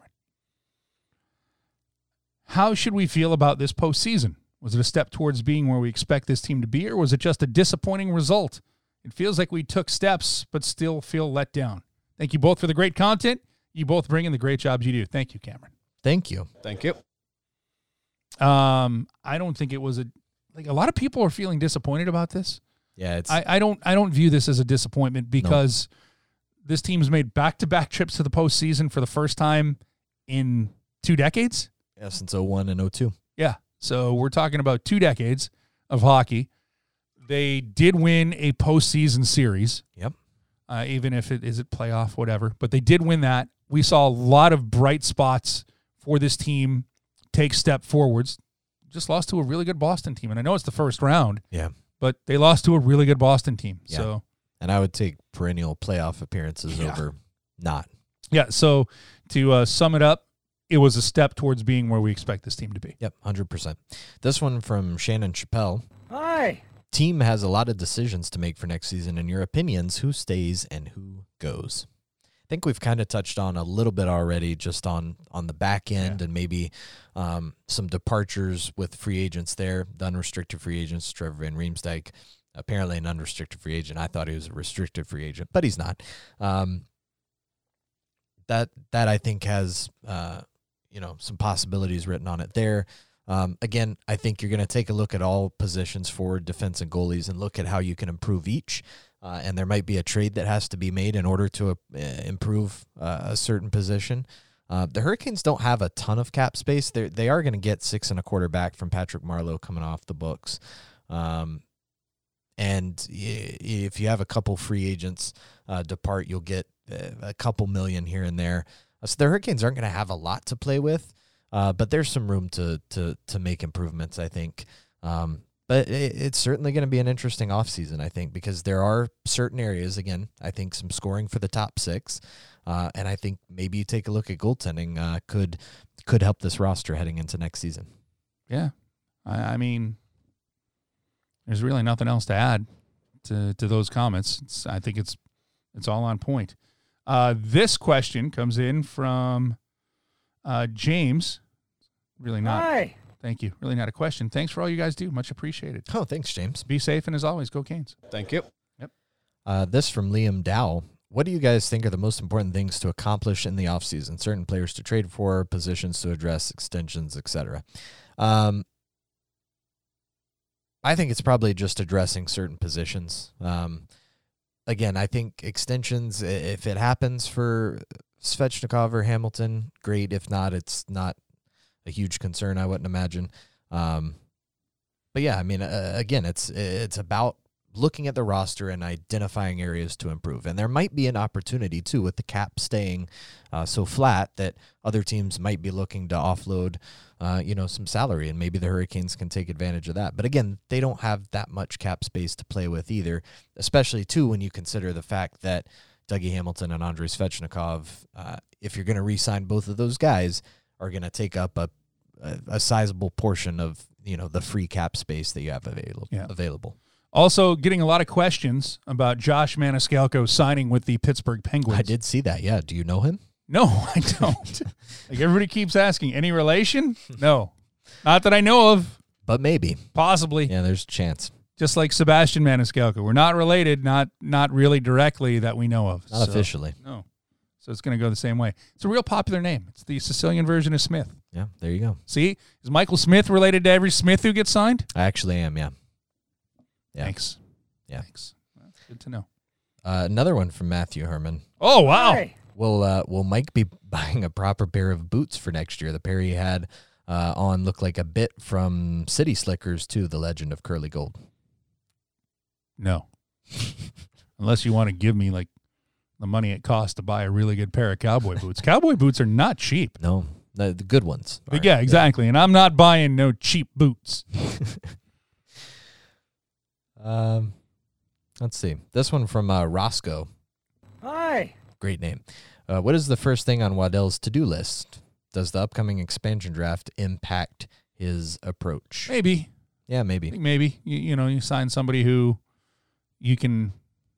How should we feel about this postseason? Was it a step towards being where we expect this team to be, or was it just a disappointing result? It feels like we took steps, but still feel let down. Thank you both for the great content. You both bring in the great jobs you do. Thank you, Cameron. Thank you. Thank you. Um, I don't think it was a like a lot of people are feeling disappointed about this. Yeah, it's I, I don't I don't view this as a disappointment because this team's made back-to-back trips to the postseason for the first time in two decades. yeah, since oh one and oh two. Yeah. So we're talking about two decades of hockey. They did win a postseason series. Yep. Uh, even if it is it playoff, whatever. But they did win that. We saw a lot of bright spots for this team take step forwards. Just lost to a really good Boston team. And I know it's the first round, Yeah. but they lost to a really good Boston team. Yeah. So, And I would take perennial playoff appearances Yeah. over not. yeah. So to uh, sum it up, it was a step towards being where we expect this team to be. Yep, one hundred percent. This one from Shannon Chappelle. Hi. Team has a lot of decisions to make for next season. In your opinions, who stays and who goes? I think we've kind of touched on a little bit already just on, on the back end Yeah. and maybe um, some departures with free agents there, the unrestricted free agents, Trevor Van Riemsdyk, apparently an unrestricted free agent. I thought he was a restricted free agent, but he's not. Um, that, that I think has, uh, you know, some possibilities written on it there. Um, again, I think you're going to take a look at all positions, forward, defense, and goalies, and look at how you can improve each. Uh, and there might be a trade that has to be made in order to uh, improve uh, a certain position. Uh, the Hurricanes don't have a ton of cap space. They they are going to get six and a quarter back from Patrick Marleau coming off the books. Um, and y- if you have a couple free agents uh, depart, you'll get a couple million here and there. So the Hurricanes aren't going to have a lot to play with. Uh, but there's some room to to to make improvements, I think. Um, but it, it's certainly going to be an interesting offseason, I think, because there are certain areas, again, I think some scoring for the top six. Uh, and I think maybe you take a look at goaltending uh, could could help this roster heading into next season. Yeah. I, I mean, there's really nothing else to add to, to those comments. It's, I think it's it's all on point. Uh, this question comes in from uh, James. Really not. Hi. Thank you. Really not a question. Thanks for all you guys do. Much appreciated. Oh, thanks, James. Be safe, and as always, go Canes. Thank you. Uh, this from Liam Dow. What do you guys think are the most important things to accomplish in the offseason? Certain players to trade for, positions to address, extensions, et cetera. Um, I think it's probably just addressing certain positions. Um, again, I think extensions, if it happens for Svechnikov or Hamilton, great. If not, it's not a huge concern, I wouldn't imagine. Um, but yeah, I mean, uh, again, it's it's about looking at the roster and identifying areas to improve. And there might be an opportunity, too, with the cap staying uh, so flat that other teams might be looking to offload, uh, you know, some salary, and maybe the Hurricanes can take advantage of that. But again, they don't have that much cap space to play with either, especially, too, when you consider the fact that Dougie Hamilton and Andrei Svechnikov, uh, if you're going to re-sign both of those guys, are going to take up a, a, a sizable portion of, you know, the free cap space that you have available. Yeah. available. Also, getting a lot of questions about Josh Maniscalco signing with the Pittsburgh Penguins. I did see that, yeah. Do you know him? No, I don't. Like everybody keeps asking, any relation? No. Not that I know of. But maybe. Possibly. Yeah, there's a chance. Just like Sebastian Maniscalco. We're not related, not not really directly that we know of. Not So, officially. No. So it's going to go the same way. It's a real popular name. It's the Sicilian version of Smith. Yeah, there you go. See? Is Michael Smith related to every Smith who gets signed? I actually am, yeah. Yeah. Thanks. Yeah. Thanks. That's good to know. Uh, another one from Matthew Herman. Oh, wow. Hi. Will uh, will Mike be buying a proper pair of boots for next year? The pair he had uh, on looked like a bit from City Slickers to The Legend of Curly Gold. No. Unless you want to give me, like, the money it costs to buy a really good pair of cowboy boots. Cowboy boots are not cheap. No, the, the good ones. But yeah, exactly. And I'm not buying no cheap boots. um, let's see. This one from uh, Roscoe. Hi. Great name. Uh, what is the first thing on Waddell's to-do list? Does the upcoming expansion draft impact his approach? Maybe. Yeah, I maybe. think maybe. You, you know, you sign somebody who you can,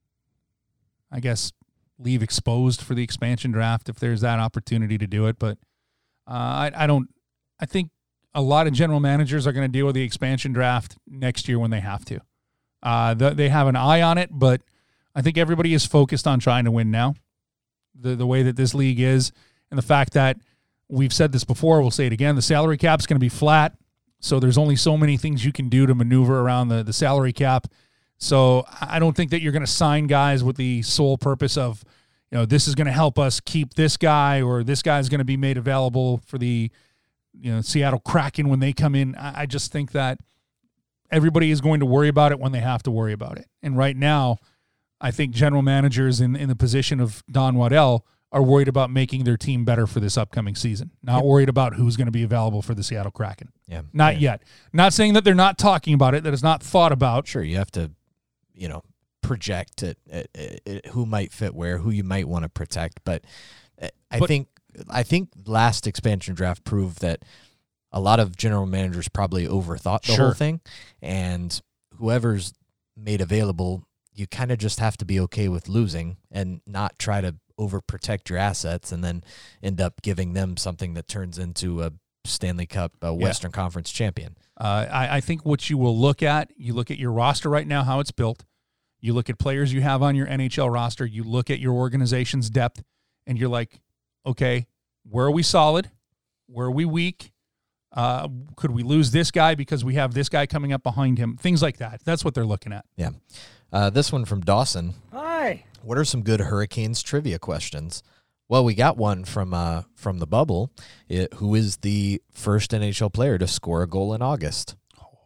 I guess, leave exposed for the expansion draft if there's that opportunity to do it. But uh, I, I don't, I think a lot of general managers are going to deal with the expansion draft next year when they have to. Uh, the, they have an eye on it, but I think everybody is focused on trying to win now. The the way that this league is, and the fact that we've said this before, we'll say it again, the salary cap is going to be flat, so there's only so many things you can do to maneuver around the, the salary cap. So I don't think that you're going to sign guys with the sole purpose of, you know, this is going to help us keep this guy, or this guy is going to be made available for the, you know, Seattle Kraken when they come in. I, I just think that everybody is going to worry about it when they have to worry about it. And right now, I think general managers in, in the position of Don Waddell are worried about making their team better for this upcoming season, not yep. worried about who's going to be available for the Seattle Kraken. Yeah, Not yeah. yet. Not saying that they're not talking about it, that it's not thought about. Sure, you have to, you know, project it, it, it, it, who might fit where, who you might want to protect. But I But- think I think last expansion draft proved that a lot of general managers probably overthought the Sure. whole thing, and whoever's made available, you kind of just have to be okay with losing and not try to overprotect your assets and then end up giving them something that turns into a Stanley Cup uh, Western Conference champion. Uh, I, I think what you will look at, you look at your roster right now, how it's built. You look at players you have on your N H L roster. You look at your organization's depth, and you're like, okay, where are we solid? Where are we weak? Uh, could we lose this guy because we have this guy coming up behind him? Things like that. That's what they're looking at. Yeah. Uh, this one from Dawson. Hi. What are some good Hurricanes trivia questions? Well, we got one from uh, from the bubble. It, who is the first N H L player to score a goal in August?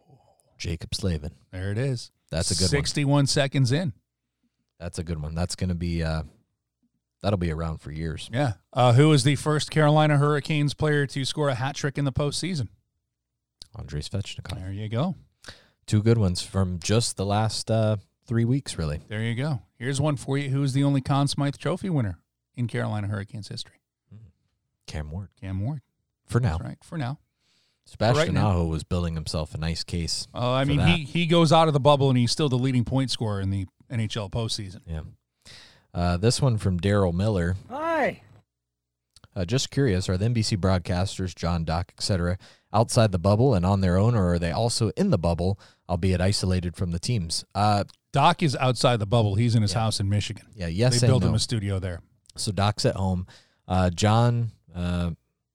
Jacob Slavin. There it is. That's a good one. sixty-one seconds in. That's a good one. That's going to be uh, that'll be around for years. Yeah. Uh, who is the first Carolina Hurricanes player to score a hat trick in the postseason? Andrei Svechnikov. There you go. Two good ones from just the last uh, three weeks, really. There you go. Here's one for you. Who's the only Conn Smythe Trophy winner in Carolina Hurricanes history? Cam Ward. Cam Ward. For now. That's right. For now. Sebastian right now. Aho was building himself a nice case. Oh, I for mean, that. he he goes out of the bubble, and he's still the leading point scorer in the N H L postseason. Yeah. Uh, this one from Daryl Miller. Hi. Uh, just curious, are the N B C broadcasters, John, Doc, et cetera, outside the bubble and on their own, or are they also in the bubble, albeit isolated from the teams? Uh, Doc is outside the bubble. He's in his Yeah. house in Michigan. yeah, yes they and built no. him a studio there. So Doc's at home. Uh, John, uh,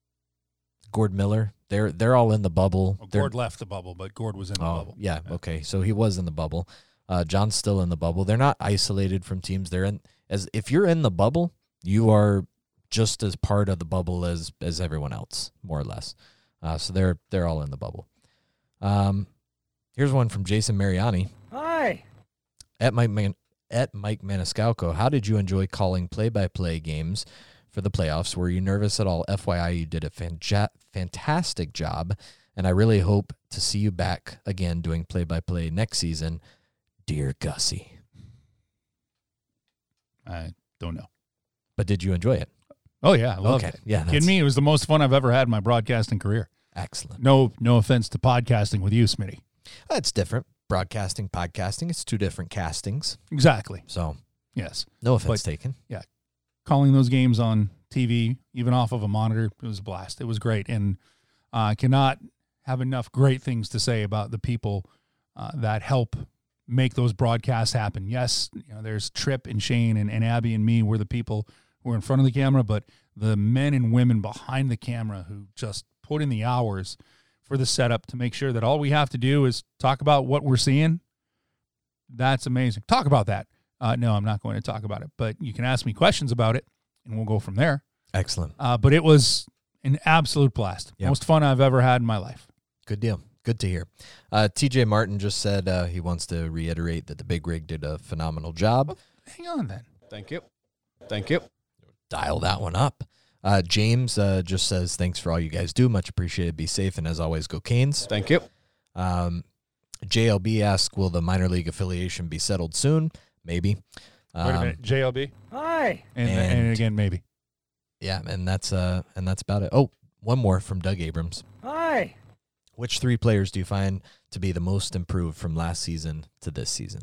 Gord Miller, they're they're all in the bubble. Well, They're- Gord left the bubble, but Gord was in the oh, bubble. yeah, okay. So he was in the bubble. Uh, John's still in the bubble. They're not isolated from teams. They're in as if you're in the bubble, you are just as part of the bubble as as everyone else, more or less. Uh, so they're they're all in the bubble. Um, here's one from Jason Mariani Hi. at Mike Man- at Mike Maniscalco. How did you enjoy calling play-by-play games for the playoffs? Were you nervous at all? F Y I, you did a fanja- fantastic job, and I really hope to see you back again doing play-by-play next season. Dear Gussie. I don't know. But did you enjoy it? Oh, yeah. I loved Okay. it. Yeah, Kidding that's- me? It was the most fun I've ever had in my broadcasting career. Excellent. No no offense to podcasting with you, Smitty. It's different. Broadcasting, podcasting, it's two different castings. Exactly. So Yes. no offense But- taken. Calling those games on T V, even off of a monitor, it was a blast. It was great. And I uh, cannot have enough great things to say about the people uh, that help make those broadcasts happen. Yes, you know, there's Tripp and Shane and, and Abby and me. We're the people who are in front of the camera, but the men and women behind the camera who just put in the hours for the setup to make sure that all we have to do is talk about what we're seeing. That's amazing. Talk about that. Uh, no, I'm not going to talk about it, but you can ask me questions about it, and we'll go from there. Excellent. Uh, but it was an absolute blast. Yep. Most fun I've ever had in my life. Good deal. Good to hear. Uh, T J Martin just said uh, he wants to reiterate that the Big Rig did a phenomenal job. Hang on then. Thank you. Thank you. Dial that one up. Uh, James uh, just says, thanks for all you guys do. Much appreciated. Be safe. And as always, go Canes. Thank you. Um, J L B asks, will the minor league affiliation be settled soon? Maybe. Um, Wait a minute. J L B? Hi. And, And- and again, maybe. Yeah, and that's uh, and that's about it. Oh, one more from Doug Abrams. Hi. Which three players do you find to be the most improved from last season to this season?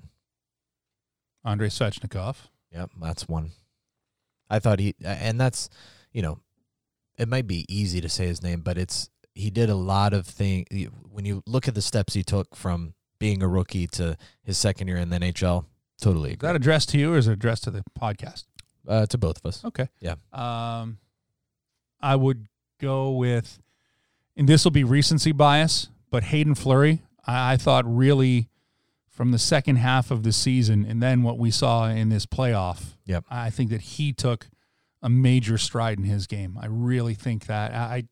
Andrei Svechnikov. Yep, that's one. I thought he, and that's, you know, it might be easy to say his name, but it's, he did a lot of things. When you look at the steps he took from being a rookie to his second year in the N H L, totally Is agree. that addressed to you or is it addressed to the podcast? Uh, to both of us. Okay. Yeah. Um, I would go with, and this will be recency bias, but Hayden Fleury, I, I thought really from the second half of the season and then what we saw in this playoff, Yep. I think that he took a major stride in his game. I really think that. I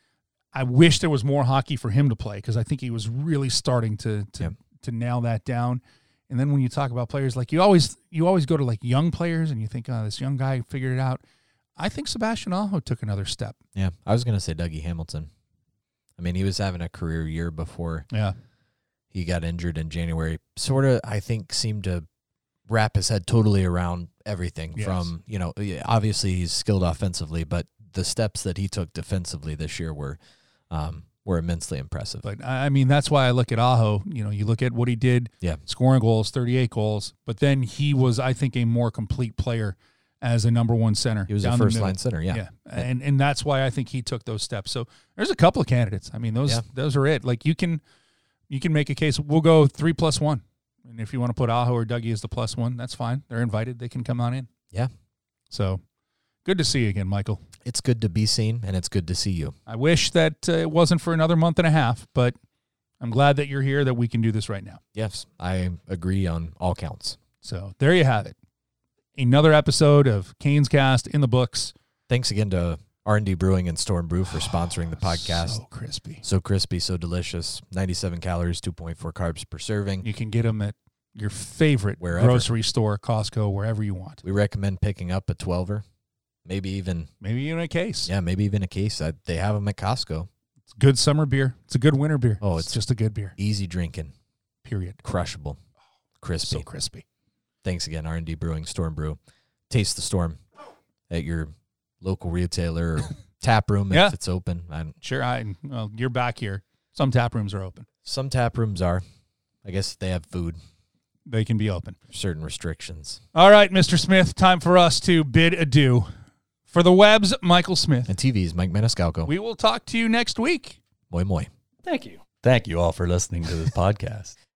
I wish there was more hockey for him to play because I think he was really starting to to, Yep. to nail that down. And then when you talk about players, like you always you always go to like young players and you think, oh, this young guy figured it out. I think Sebastian Aho took another step. Yeah, I was going to say Dougie Hamilton. I mean, he was having a career year before Yeah. he got injured in January. Sort of, I think, seemed to wrap his head totally around everything Yes. from, you know, obviously he's skilled offensively, but the steps that he took defensively this year were um, were immensely impressive. But I I mean, that's why I look at Aho. You know, you look at what he did, Yeah. scoring goals, thirty-eight goals. But then he was, I think, a more complete player as a number one center. He was a down the first middle. line center, yeah. Yeah, and and that's why I think he took those steps. So there's a couple of candidates. I mean, those Yeah. those are it. Like you can you can make a case. We'll go three plus one, and if you want to put Aho or Dougie as the plus one, that's fine. They're invited. They can come on in. Yeah. So good to see you again, Michael. It's good to be seen, and it's good to see you. I wish that uh, it wasn't for another month and a half, but I'm glad that you're here. That we can do this right now. Yes, I agree on all counts. So there you have it. Another episode of Canes Cast in the books. Thanks again to R and D Brewing and Storm Brew for sponsoring the podcast. So crispy. So crispy, so delicious. ninety-seven calories, two point four carbs per serving. You can get them at your favorite Wherever. grocery store, Costco, wherever you want. We recommend picking up a twelver, maybe even, Maybe in a case. yeah, maybe even a case. Uh, They have them at Costco. It's good summer beer. It's a good winter beer. Oh, it's, it's- just a good beer. Easy drinking, Period. crushable, crispy. So crispy. Thanks again, R and D Brewing, Storm Brew. Taste the Storm at your local retailer or tap room Yeah. if it's open. I don't, Sure. I well, you're back here. Some tap rooms are open. some tap rooms are. I guess they have food, They can be open. certain restrictions. All right, Mister Smith, time for us to bid adieu. For the webs, Michael Smith. And T V's Mike Maniscalco. We will talk to you next week. Moi moi. Thank you. Thank you all for listening to this podcast.